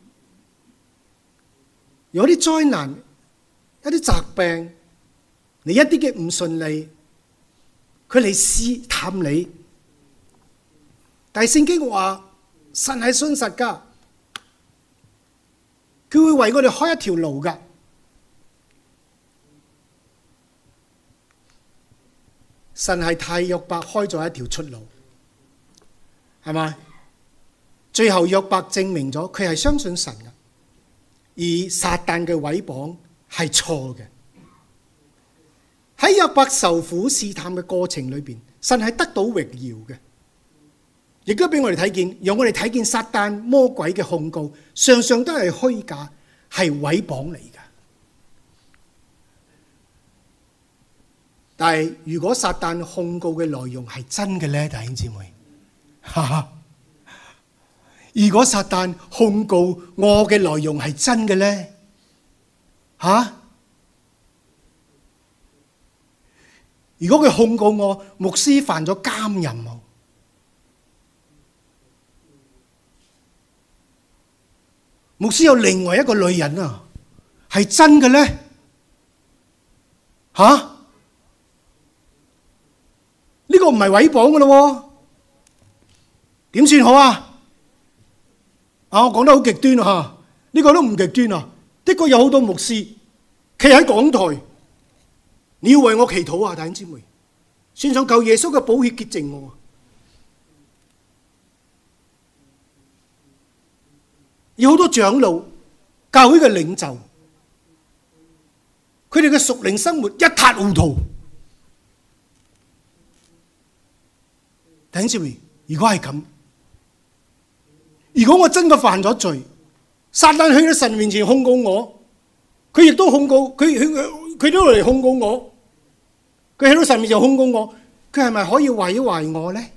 有啲災難，一啲疾病，你一啲嘅唔順利，佢嚟試探你。但係聖經話神係信實噶，佢會為我哋開一條路噶。神係替約伯開咗一條出路，係咪？最後約伯證明咗佢係相信神噶。而撒旦嘅毀謗係錯嘅。喺約伯受苦試探嘅過程裏邊，神係得到榮耀嘅，亦都俾我哋睇見，讓我哋睇見撒旦魔鬼嘅控告，常常都係虛假，係毀謗嚟嘅。但係如果撒旦控告嘅內容係真嘅咧，弟兄姊妹，哈哈。如果撒旦控告我嘅內容係真嘅咧，吓、啊？如果佢控告我牧師犯咗奸淫，牧師有另外一個女人啊，係真嘅咧，吓、啊？呢個唔係毀謗噶咯，點算好啊？啊！我講得好極端啊！呢個都唔極端啊！的確有好多牧師企喺講台，你要為我祈禱啊！弟兄姊妹，獻上救耶穌嘅寶血潔淨我。有好多長老、教會嘅領袖，佢哋嘅屬靈生活一塌糊塗。弟兄姊妹，如果係咁，如果我真嘅犯咗罪，撒旦去到神面前控告我，佢亦都控告佢，佢佢都嚟控告我，佢喺到神面前控告我，佢係咪可以毀壞我咧？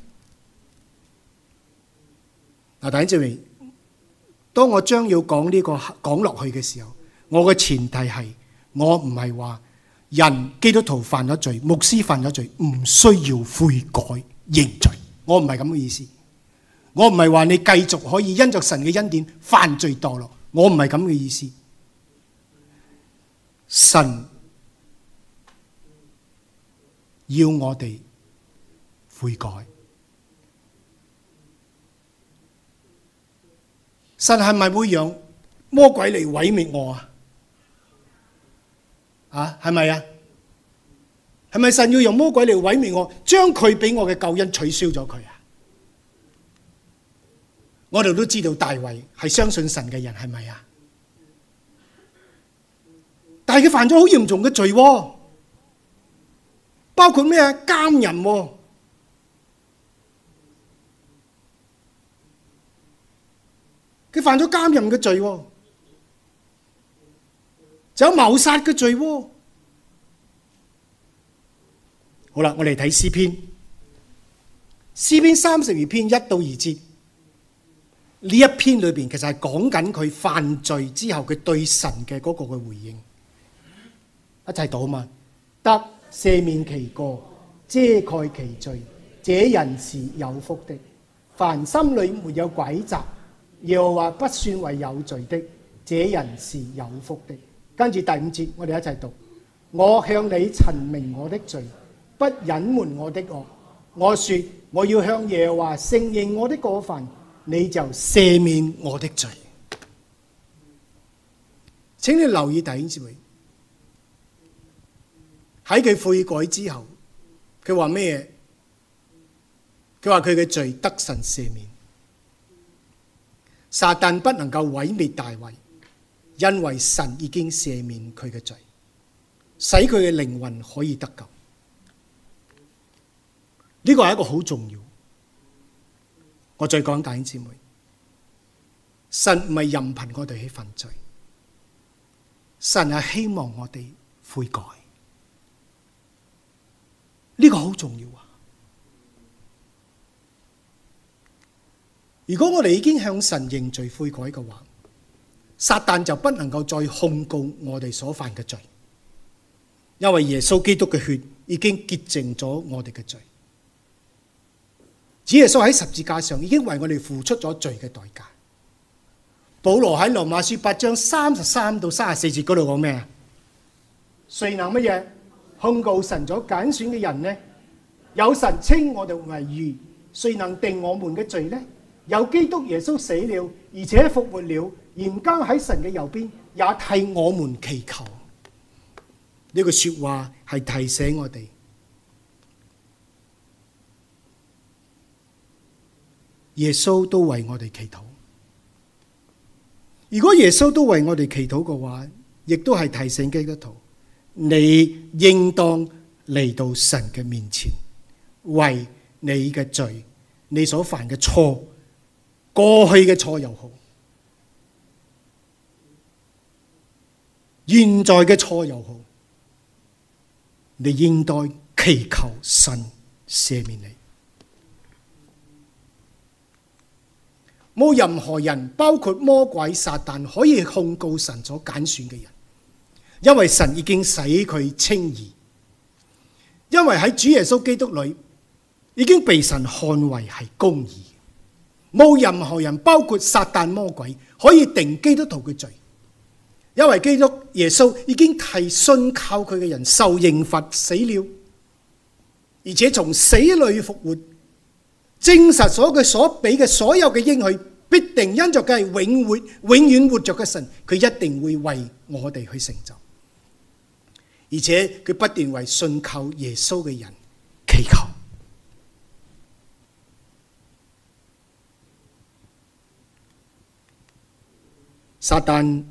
嗱，弟兄姊妹，當我將要講呢個講落去嘅時候，我嘅前提係我唔係話人基督徒犯咗罪，牧師犯咗罪，唔需要悔改認罪，我唔係咁嘅意思。我唔係話你繼續可以因着神嘅恩典犯罪墮落，我唔係咁嘅意思。神要我哋悔改，神係咪會讓魔鬼嚟毀滅我啊？啊，係咪啊？係咪神要用魔鬼嚟毀滅我，將佢俾我嘅救恩取消咗佢啊？我哋都知道大衛係相信神嘅人，係咪啊？但係佢犯咗好嚴重嘅罪，包括咩啊？奸淫，佢犯咗奸淫嘅罪，仲有謀殺嘅罪。好啦，我哋睇詩篇詩篇三十二篇一到二節，呢一篇裏邊其實係講緊佢犯罪之後佢對神嘅嗰個嘅回應。一齊讀嘛，得赦免其過，遮蓋其罪，這人是有福的。凡心裏沒有詭詐，又話不算為有罪的，這人是有福的。跟住第五節，我哋一齊讀：我向你陳明我的罪，不隱瞞我的惡。我說我要向耶和華承認我的過犯，你就赦免我的罪。請你留意弟兄姊妹，喺佢悔改之後，佢話咩？佢話佢嘅罪得神赦免，撒旦不能夠毀滅大衛，因為神已經赦免佢嘅罪，使佢嘅靈魂可以得救。呢個係一個好重要。我再講弟兄姊妹，神唔係任憑我哋去犯罪，神係希望我哋悔改。呢個好重要啊！如果我哋已經向神認罪悔改嘅話，撒旦就不能夠再控告我哋所犯嘅罪，因為耶穌基督嘅血已經潔淨咗我哋嘅罪。主耶穌喺十字架上已經為我哋付出咗罪嘅代價。保羅喺羅馬書八章三十三到三十四節嗰度講咩啊？誰能乜嘢控告神所揀選嘅人呢？有神稱我哋為義，誰能定我們嘅罪呢？有基督耶穌死了，而且復活了，現今喺神嘅右邊，也替我們祈求。呢句說話係提醒我哋，耶穌都為我哋祈禱。如果耶穌都為我哋祈禱嘅話，亦都係提醒基督徒，你應當嚟到神嘅面前，為你嘅罪，你所犯嘅錯，過去嘅錯又好，現在嘅錯又好，你應該祈求神赦免你。冇任何人，包括魔鬼撒旦，可以控告神所揀選嘅人，因為神已經使佢稱義，因為喺主耶穌基督裏已經被神看為係公義。冇任何人，包括撒旦魔鬼，可以定基督徒嘅罪，因為基督耶穌已經替信靠佢嘅人受刑罰死了，而且從死裏復活，證實所佢所俾嘅所有嘅應許，必定因着佢係永活永遠活着嘅神，佢一定會為我哋去成就，而且佢不斷為信靠耶穌嘅人祈求。撒旦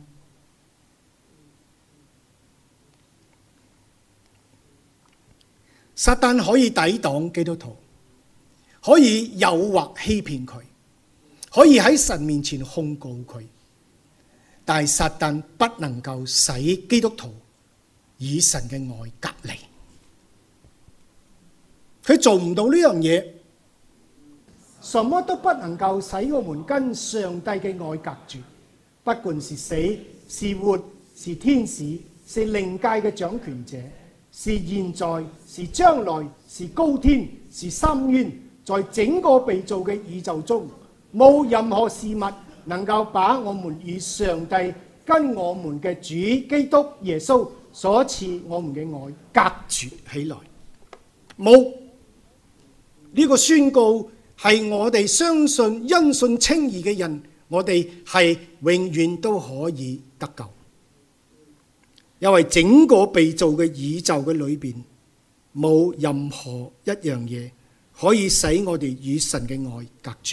撒旦可以抵擋基督徒，可以誘惑欺騙佢，可以喺神面前控告佢，但係撒旦不能夠使基督徒與神嘅愛隔離。佢做唔到呢樣嘢，什麼都不能夠使我們跟上帝嘅愛隔絕。不管是死是活，是天使，是靈界嘅掌權者，是現在，是將來，是高天，是深淵，在整個被造嘅宇宙中，冇任何事物能夠把我們與上帝跟我們嘅主基督耶穌所賜我們嘅愛隔絕起來。冇。呢個宣告係我哋相信因信稱義嘅人，我哋係永遠都可以得救，因為整個被造嘅宇宙嘅裏邊，冇任何一樣嘢可以使我哋與神嘅愛隔絕。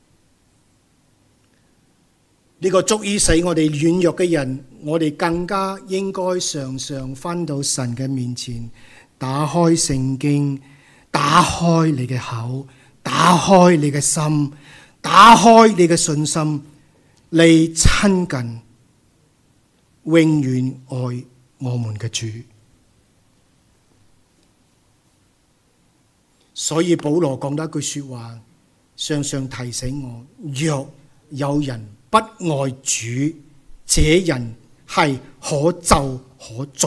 呢個足以使我哋軟弱嘅人，我哋更加應該常常返到神嘅面前，打開聖經，打開你嘅口，打開你嘅心，打開你嘅信心，嚟親近永遠愛我們嘅主。 所以保羅講到一句說話，常常提醒我：若有人不愛主，這人係可咒可詛。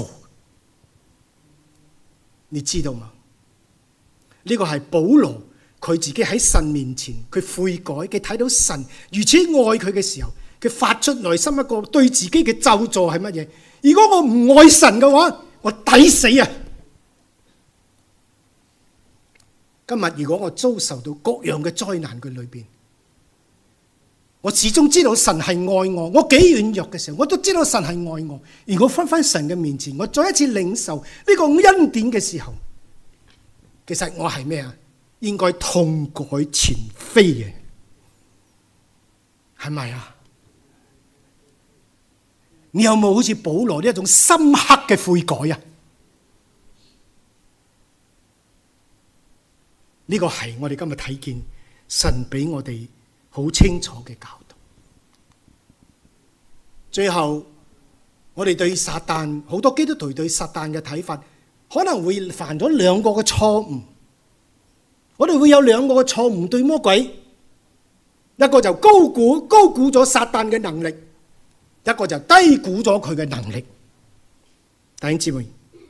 你知道嗎？呢個係保羅佢自己喺神面前，佢悔改，佢睇到神如此愛佢嘅時候，佢發出內心一個對自己嘅咒詛係乜嘢？如果我唔愛神嘅話，我抵死啊！今日如果我遭受到各樣嘅災難嘅裏邊，我始終知道神係愛我，我幾軟弱嘅時候，我都知道神係愛我。如果翻返神嘅面前，我再一次領受呢個恩典嘅時候，其實我係咩啊？應該痛改前非嘅，係咪啊？你有冇好似保羅呢一種深刻嘅悔改啊？呢個係我哋今日睇見神俾我哋好清楚嘅教導。最後，我哋對撒旦，好多基督徒對撒旦嘅睇法，可能會犯咗兩個嘅錯誤。我哋會有兩個嘅錯誤對魔鬼，一個就高估高估咗撒旦嘅能力，一個就低估咗佢嘅能力。弟兄姊妹，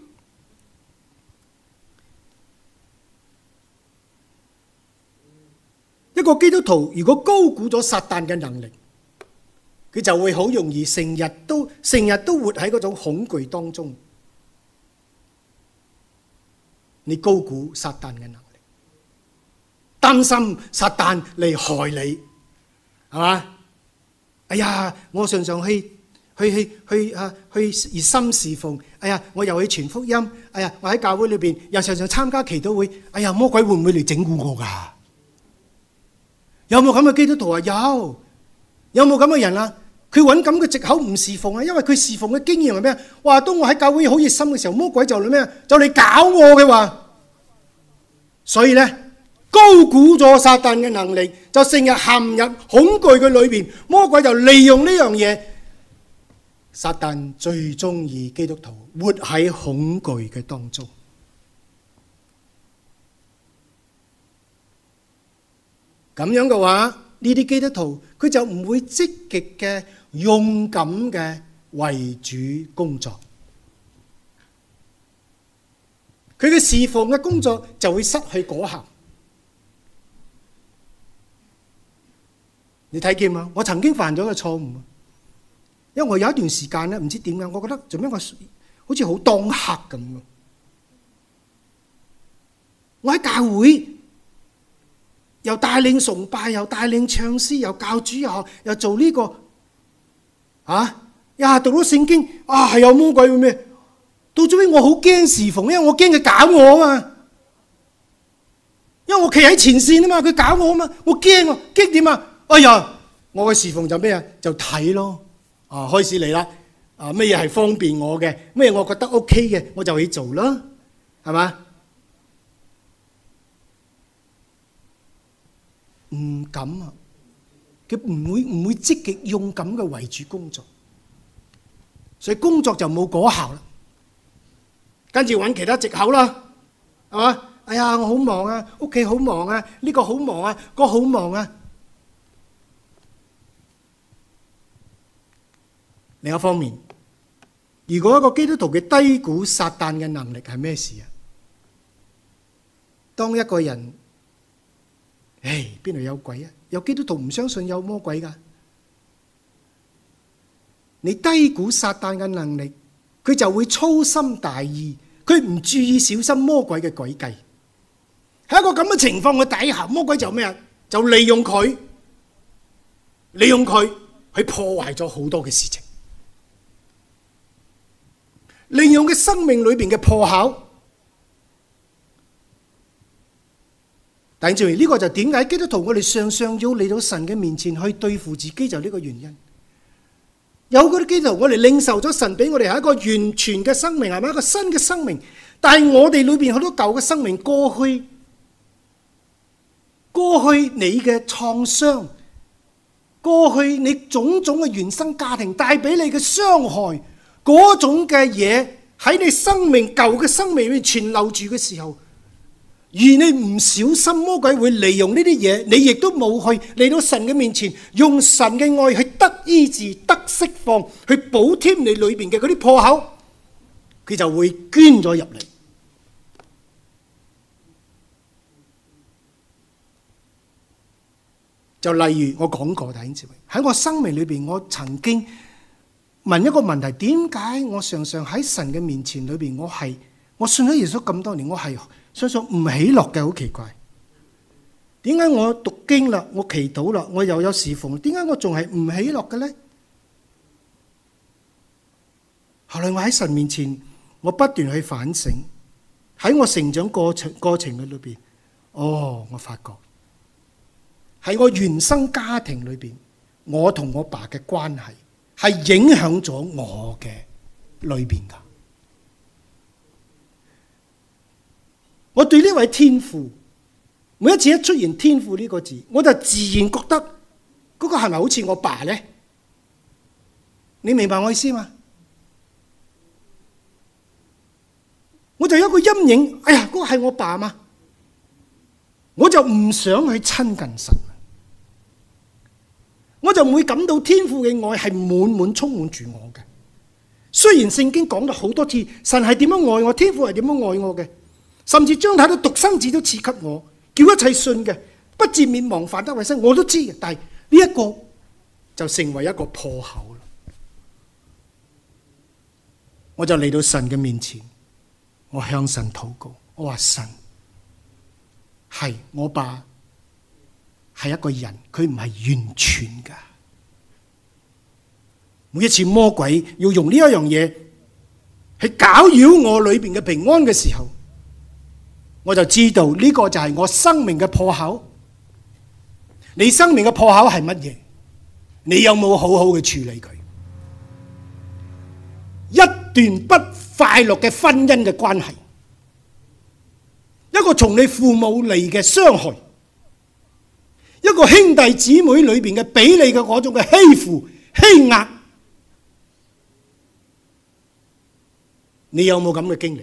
一個基督徒如果高估咗撒旦嘅能力，佢就會好容易成日都成日都活喺嗰種恐懼當中。你高估撒旦嘅能力，擔心撒旦嚟害你，係嘛？哎呀，我常常去去去去啊去熱心侍奉。哎呀，我又去傳福音。哎呀，我喺教會裏邊又常常參加祈禱會。哎呀，魔鬼會唔會嚟整蠱我噶？有冇咁嘅基督徒啊？有，有冇咁嘅人啊？佢揾咁嘅藉口唔侍奉啊？因為佢侍奉嘅經驗係咩啊？哇！當我喺教會好熱心嘅時候，魔鬼就嚟咩啊？就嚟搞我嘅話，所以咧高估咗撒旦嘅能力，就成日陷入恐懼嘅裏邊。魔鬼就利用呢樣嘢。撒旦最中意基督徒活喺恐懼嘅當中。咁樣嘅話，呢啲基督徒佢就唔會積極嘅、勇敢嘅為主工作，佢嘅侍奉嘅工作就會失去果效。你睇見嘛？我曾經犯咗個錯誤，因為我有一段時間咧，唔知點解，我覺得做咩我好似好當客咁。我喺教會又帶領崇拜，又帶領唱詩，又教主日學，又做呢個啊呀，讀到聖經啊，係有魔鬼嘅咩？到最尾我好驚侍奉，因為我驚佢搞我啊嘛，因為我企喺前線啊嘛，佢搞我啊嘛，我驚啊，驚點啊？哎呀，我嘅侍奉就咩啊？就睇咯，啊開始嚟啦，啊咩嘢係方便我嘅，咩我覺得 OK 嘅，我就去做啦，係嘛？唔敢啊！佢唔會唔會積極勇敢嘅為主工作，所以工作就冇果效啦。跟住揾其他藉口啦，係嘛？哎呀，我好忙啊，屋企好忙啊，呢個好忙啊，嗰個好忙啊。另一方面，如果一個基督徒嘅低估撒旦嘅能力係咩事啊？當一個人唉，邊度有鬼啊？有基督徒唔相信有魔鬼噶。你低估撒旦嘅能力，佢就會粗心大意，佢唔注意小心魔鬼嘅詭計。喺一個咁嘅情況嘅底下，魔鬼就咩啊？就利用佢，利用佢去破壞咗好多嘅事情，利用佢生命裏邊嘅破口。但係呢個就點解基督徒我哋常常要嚟到神嘅面前去對付自己，就呢個原因。有嗰啲基督徒我哋領受咗神俾我哋係一個完全嘅生命，係咪一個新嘅生命？但係我哋裏邊好多舊嘅生命，過去過去你嘅創傷，過去你種種嘅原生家庭帶俾你嘅傷害，嗰種嘅嘢喺你生命舊嘅生命裏面存留住嘅時候， 而你唔小心，魔鬼會利用呢啲嘢，你亦都冇去嚟到神嘅面前，用神嘅愛去得醫治、得釋放，去補添你裏邊嘅嗰啲破口，佢就會捐咗入嚟。就例如我講過，弟兄姊妹，喺我生命裏邊，我曾經問一個問題：點解我常常喺神嘅面前裏邊，我係我信咗耶穌咁多年，我係常常唔喜樂嘅？好奇怪，點解我讀經啦，我祈禱啦，我又有侍奉，點解我仲係唔喜樂嘅咧？後來我喺神面前，我不斷去反省，喺我成長過程過程嘅裏邊，哦，我發覺喺我原生家庭裏邊，我同我爸嘅關係係影響咗我嘅裏邊噶。我對呢位天父，每一次一出現天父呢個字，我就自然覺得嗰個係咪好似我爸呢？你明白我意思嘛？我就有一個陰影，哎呀，嗰個係我爸嘛，我就唔想去親近神。我就唔會感到天父嘅愛係滿滿充滿住我嘅。雖然聖經講咗好多次，神係點樣愛我，天父係點樣愛我嘅，甚至將他的獨生子都賜給我，叫一切信嘅不至滅亡，反得永生，我都知嘅。但係呢一個就成為一個破口啦。我就嚟到神嘅面前，我向神禱告，我話神，係我爸係一個人，佢唔係完全噶。每一次魔鬼要用呢一樣嘢去攪擾我裏邊嘅平安嘅時候，我就知道呢個就係我生命嘅破口。你生命嘅破口係乜嘢？你有冇好好嘅處理佢？一段不快樂嘅婚姻嘅關係，一個從你父母嚟嘅傷害，一個兄弟姊妹裏邊嘅俾你嘅嗰種嘅欺負欺壓，你有冇咁嘅經歷？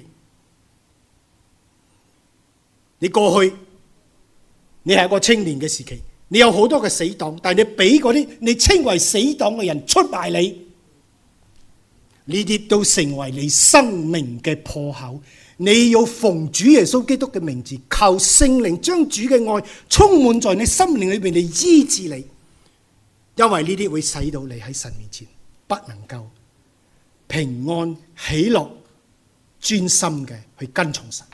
你過去你係一個青年嘅時期，你有好多嘅死黨，但係你俾嗰啲你稱為死黨嘅人出賣你，呢啲都成為你生命嘅破口。你要奉主耶穌基督嘅名字，求聖靈將主嘅愛充滿在你心靈裏邊，嚟醫治你。因為呢啲會使到你喺神面前不能夠平安喜樂專心嘅去跟從神。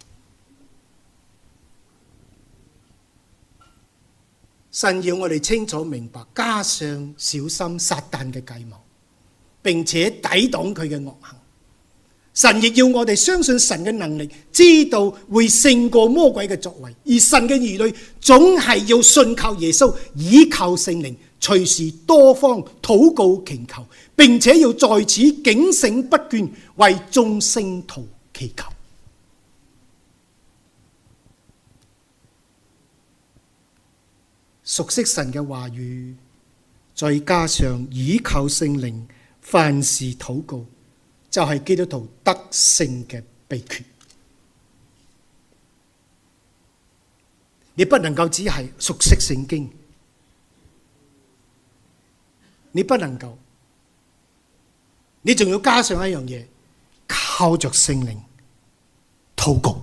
神要我哋清楚明白，加上小心撒旦嘅計謀，並且抵擋佢嘅惡行。神亦要我哋相信神嘅能力，知道會勝過魔鬼嘅作為。而神嘅兒女總係要信靠耶穌，倚靠聖靈，隨時多方禱告祈求，並且要在此警醒不倦，為眾聖徒祈求。熟悉神嘅話語，再加上倚靠聖靈，凡事禱告，就係基督徒得勝嘅秘訣。你不能夠只係熟悉聖經，你不能夠，你仲要加上一樣嘢，靠着聖靈禱告。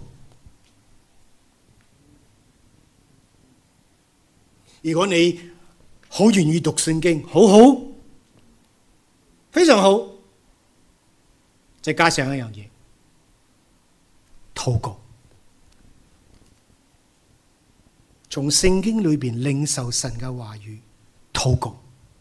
如果你好願意讀聖經，好好，非常好，再加上一樣嘢，禱告，從聖經裏邊領受神嘅話語，禱告。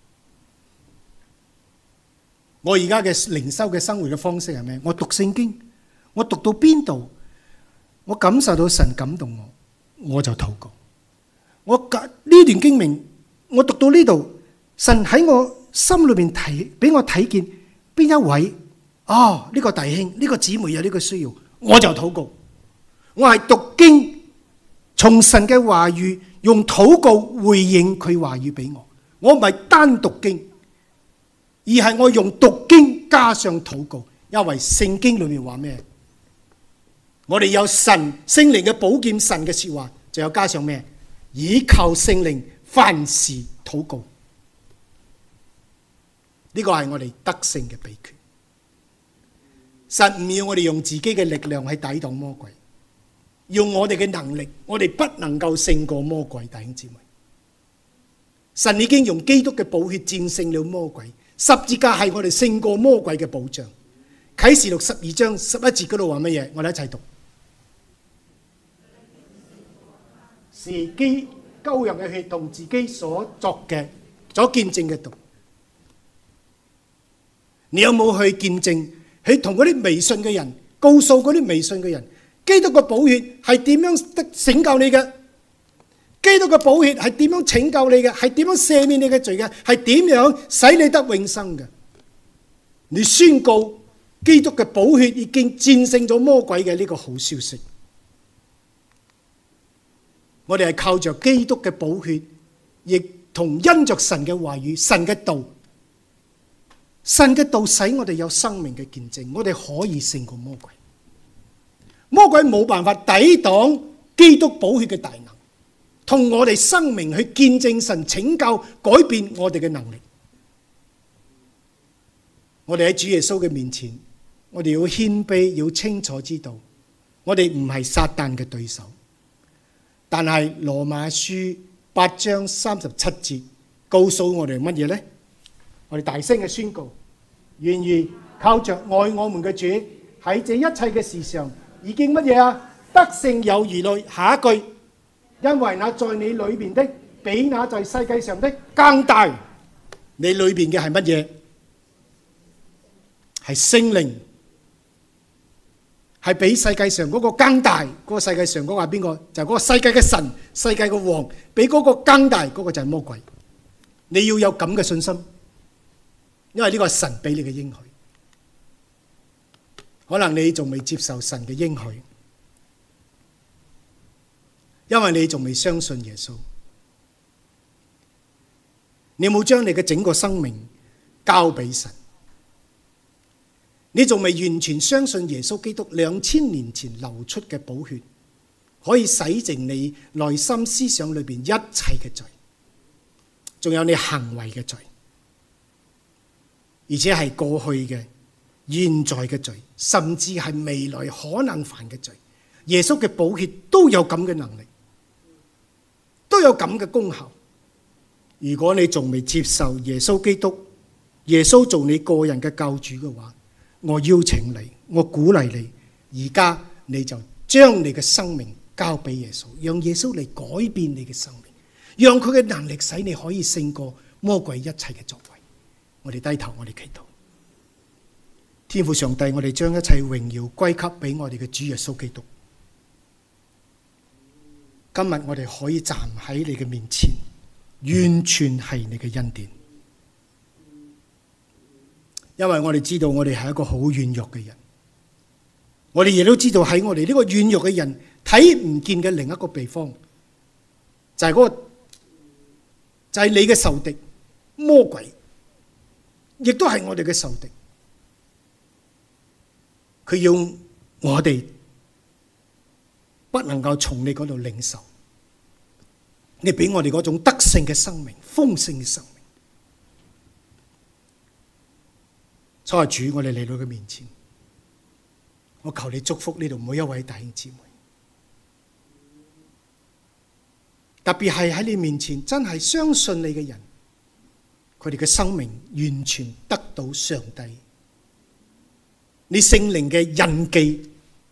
我而家嘅靈修嘅生活嘅方式係咩？我讀聖經，我讀到邊度，我感受到神感動我，我就禱告。我呢段經文，我讀到呢度，神喺我心裏邊睇，俾我睇見邊一位，哦，呢個弟兄，呢個姊妹有呢個需要，我就禱告。我係讀經，從神嘅話語，用禱告回應佢話語俾我。我唔係單讀經，而係我用讀經加上禱告，因為聖經裏面話咩？ 我哋有神聖靈嘅寶劍，神嘅說話，仲有加上咩？倚靠聖靈，凡事禱告。呢個係我哋得勝嘅秘訣。神唔要我哋用自己嘅力量去抵擋魔鬼，用我哋嘅能力，我哋不能夠勝過魔鬼。弟兄姊妹，神已經用基督嘅寶血戰勝了魔鬼，十字架係我哋勝過魔鬼嘅保障。啟示錄十二章十一節嗰度話乜嘢？我哋一齊讀。是基羔羊嘅血同自己所作嘅所見證嘅道。你有冇去見證？去同嗰啲微信嘅人，告訴嗰啲微信嘅人，基督嘅寶血係點樣得拯救你嘅？基督嘅寶血係點樣拯救你嘅？係點樣赦免你嘅罪嘅？係點樣使你得永生嘅？你宣告基督嘅寶血已經戰勝咗魔鬼嘅呢個好消息。我哋係靠着基督嘅寶血，亦同因着神嘅話語、神嘅道。神嘅道使我哋有生命嘅見證，我哋可以勝過魔鬼。魔鬼冇辦法抵擋基督寶血嘅大能，同我哋生命去見證神拯救、改變我哋嘅能力。我哋喺主耶穌嘅面前，我哋要謙卑，要清楚知道，我哋唔係撒旦嘅對手。但係羅馬書八章三十七節告訴我哋乜嘢呢？我哋大聲嘅宣告，願意靠着愛我們嘅主，喺這一切嘅事上已經乜嘢啊？得勝有餘累。下一句，因為那在你裏面的比那在世界上的更大。你裏面嘅係乜嘢？係聖靈，係比世界上嗰個更大。嗰個世界上嗰個係邊個？就係嗰個世界嘅神，世界嘅王，比嗰個更大。嗰個就係魔鬼。你要有咁嘅信心。因為呢個係神俾你嘅應許，可能你仲未接受神嘅應許，因為你仲未相信耶穌，你冇將你嘅整個生命交俾神，你仲未完全相信耶穌基督兩千年前流出嘅寶血可以洗淨你內心思想裏邊一切嘅罪，仲有你行為嘅罪。而且係過去嘅、現在嘅罪，甚至係未來可能犯嘅罪，耶穌嘅寶血都有咁嘅能力，都有咁嘅功效。如果你仲未接受耶穌基督，耶穌做你個人嘅救主嘅話，我邀請你，我鼓勵你，而家你就將你嘅生命交俾耶穌，讓耶穌嚟改變你嘅生命，讓佢嘅能力使你可以勝過魔鬼一切嘅作為。我哋低頭，我哋祈禱。天父上帝，我哋將一切榮耀歸給俾我哋嘅主耶穌基督。今日我哋可以站喺你嘅面前，完全係你嘅恩典。因為我哋知道我哋係一個好軟弱嘅人，我哋亦都知道喺我哋呢個軟弱嘅人睇唔見嘅另一個地方，就係嗰個，就係你嘅仇敵魔鬼。亦都係我哋嘅仇敵，佢要我哋不能夠從你嗰度領受，你俾我哋嗰種得勝嘅生命、豐盛嘅生命。所以主，我哋嚟到佢面前，我求你祝福呢度每一位弟兄姊妹，特別係喺你面前真係相信你嘅人。佢哋嘅生命完全得到上帝你聖靈嘅印記，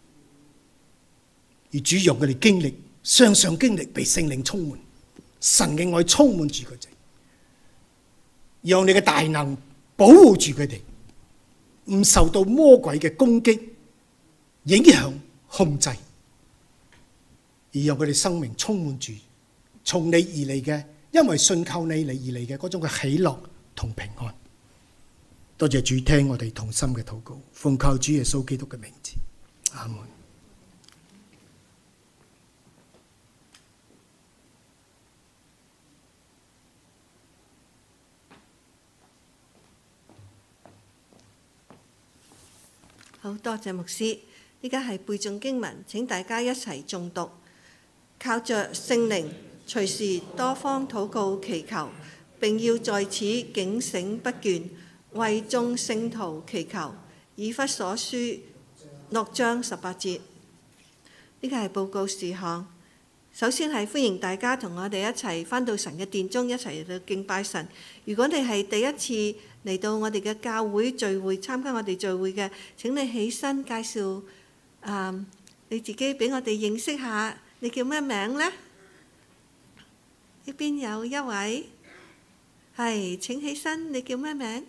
而主讓佢哋經歷，常常經歷被聖靈充滿，神嘅愛充滿住佢哋，讓你嘅大能保護住佢哋，唔受到魔鬼嘅攻擊、影響、控制，而讓佢哋生命充滿住從你而嚟嘅，因為信靠你嚟而嚟嘅嗰種嘅喜樂同平安。多謝主聽我哋同心嘅禱告，奉靠主耶穌基督嘅名字，阿門。 好多謝牧師。 依家係背誦經文，請大家一齊誦讀，靠着聖靈隨時多方禱告祈求，並要在此警醒不倦，為眾聖徒祈求。以弗所書六章十八節。呢個係報告事項。首先係歡迎大家同我哋一齊返到神嘅殿中，一齊嚟到敬拜神。如果你係第一次嚟到我哋嘅教會聚會，參加我哋聚會嘅，請你起身介紹啊、嗯、你自己俾我哋認識下。你叫咩名呢？呢邊有一位，係請起身。你叫咩名？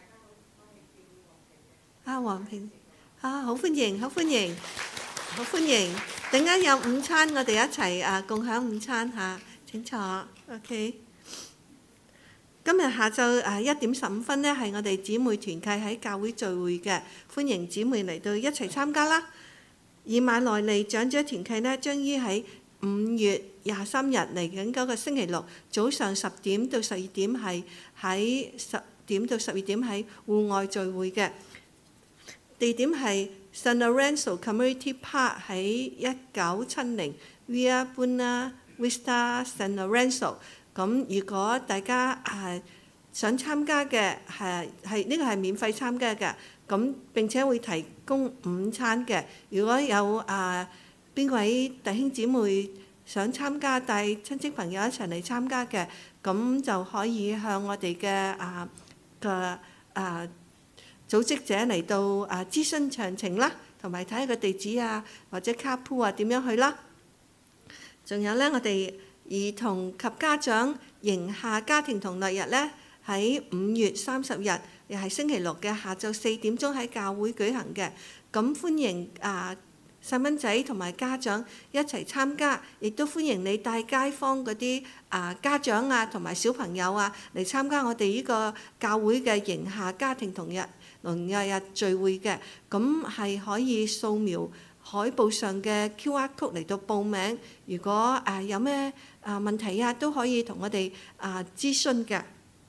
啊，黃平。啊，好歡迎，好歡迎，好歡迎。陣間有午餐，我哋一齊啊共享午餐嚇。請坐。OK。今日下晝啊一點十五分呢，係我哋姊妹團契喺教會聚會嘅，歡迎姊妹嚟到一齊參加啦。以馬內利長者團契呢，將於喺五月廿三日嚟緊嗰個星期六早上十點到十二點，係喺十點到十二點喺戶外聚會嘅。地點係 San Lorenzo Community Park 喺一九七零 Via Buena Vista San Lorenzo。咁如果大家係想參加嘅，係係呢個係免費參加嘅，咁並且會提供午餐嘅。如果有啊邊位弟兄姊妹想參加，帶親戚朋友一齊嚟參加嘅，咁就可以向我哋嘅啊嘅啊組織者嚟到啊諮詢詳情啦，同埋睇下個地址啊，或者卡鋪啊點樣去啦。仲有呢，我哋兒童及家長營下家庭同樂日呢，喺五月三十日，又係星期六嘅下晝四點鐘喺教會舉行嘅。咁歡迎啊細蚊仔同埋家長一齊參加，亦都歡迎你帶街坊嗰啲啊家長啊同埋小朋友啊嚟參加我哋呢個教會嘅營下家庭同日同樂日聚會嘅。咁係可以掃描海報上嘅 Q R code 嚟到報名。如果誒有咩啊問題啊，都可以同我哋啊諮詢嘅。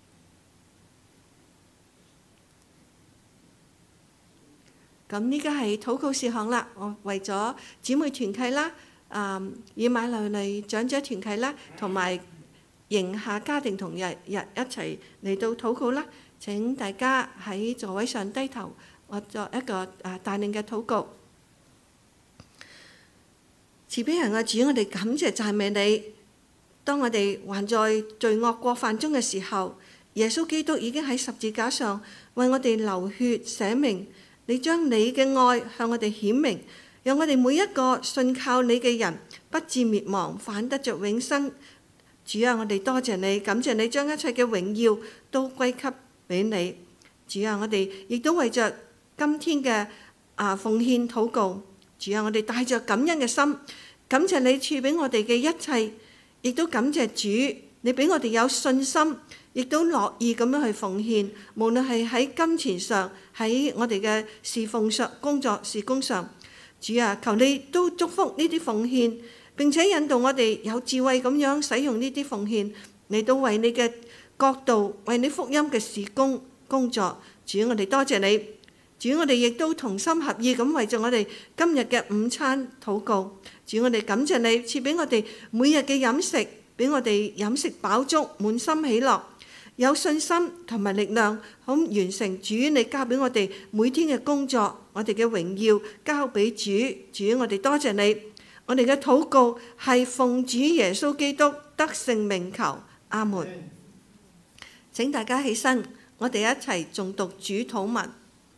咁呢家係禱告事項啦。我為咗姊妹團契啦、啊以馬內利長者團契啦，同埋營下家庭同日日一齊嚟到禱告啦。請大家喺座位上低頭，我作一個啊帶領嘅禱告。慈悲人嘅主，我哋感謝讚美你。當我哋還在罪惡過犯中嘅時候，耶穌基督已經喺十字架上為我哋流血捨命。你將你嘅愛向我哋顯明，讓我哋每一個信靠你嘅人不致滅亡，反得着永生。主啊，我哋多謝你，感謝你將一切嘅榮耀都歸給俾你。主啊，我哋亦都為着今天嘅啊奉獻禱告。主啊，我哋帶着感恩嘅心，感謝你賜俾我哋嘅一切，亦都感謝主，你俾我哋有信心，亦都樂意咁樣去奉獻，無論係喺金錢上，喺我哋嘅侍奉上、工作事工上。主啊，求你都祝福呢啲奉獻，並且引導我哋有智慧咁樣使用呢啲奉獻，嚟到為你嘅國度、為你福音嘅事工工作。主，我哋多謝你。主，我哋亦都同心合意咁為咗我哋今日嘅午餐禱告。主，我哋感謝你賜俾我哋每日嘅飲食，俾我哋飲食飽足，滿心喜樂，有信心同埋力量，好完成主你交俾我哋每天嘅工作。我哋嘅榮耀交俾主。主，我哋多謝你。我哋嘅禱告係奉主耶穌基督得勝名求，阿門。請大家起身，我哋一齊誦讀主禱文。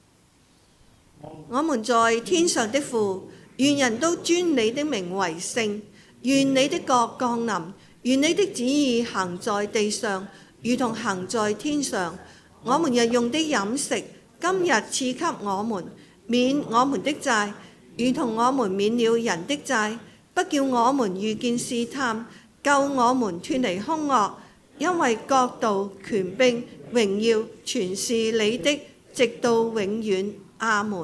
我們在天上的父，願人都尊你的名為聖。願你的國降臨，願你的旨意行在地上，如同行在天上。我們日用的飲食，今日賜給我們，免我們的債，如同我們免了人的債。不叫我們遇見試探，救我們脫離兇惡。因為國度、權柄、榮耀，全是你的，直到永遠。阿門。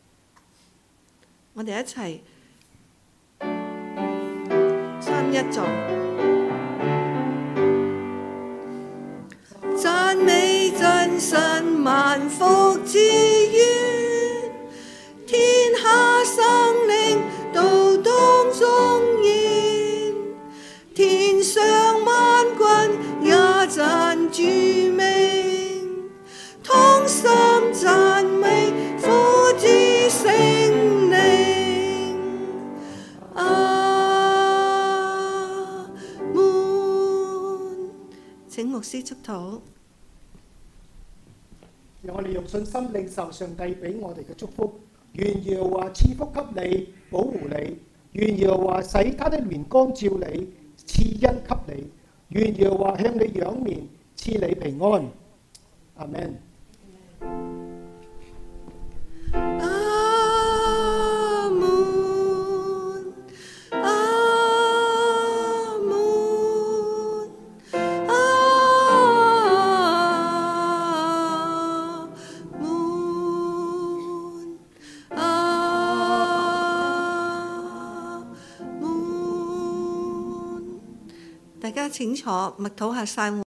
我哋一齊三一頌，讚美真神萬福之源，天下生牧師祝禱。 讓我哋用信心領受上帝俾我哋嘅祝福。願耶和華賜福給你，保護你；願耶和華使他的面光照你，賜恩給你；願耶和華向你仰面，賜你平安。阿們。 大家請坐，默禱下晒。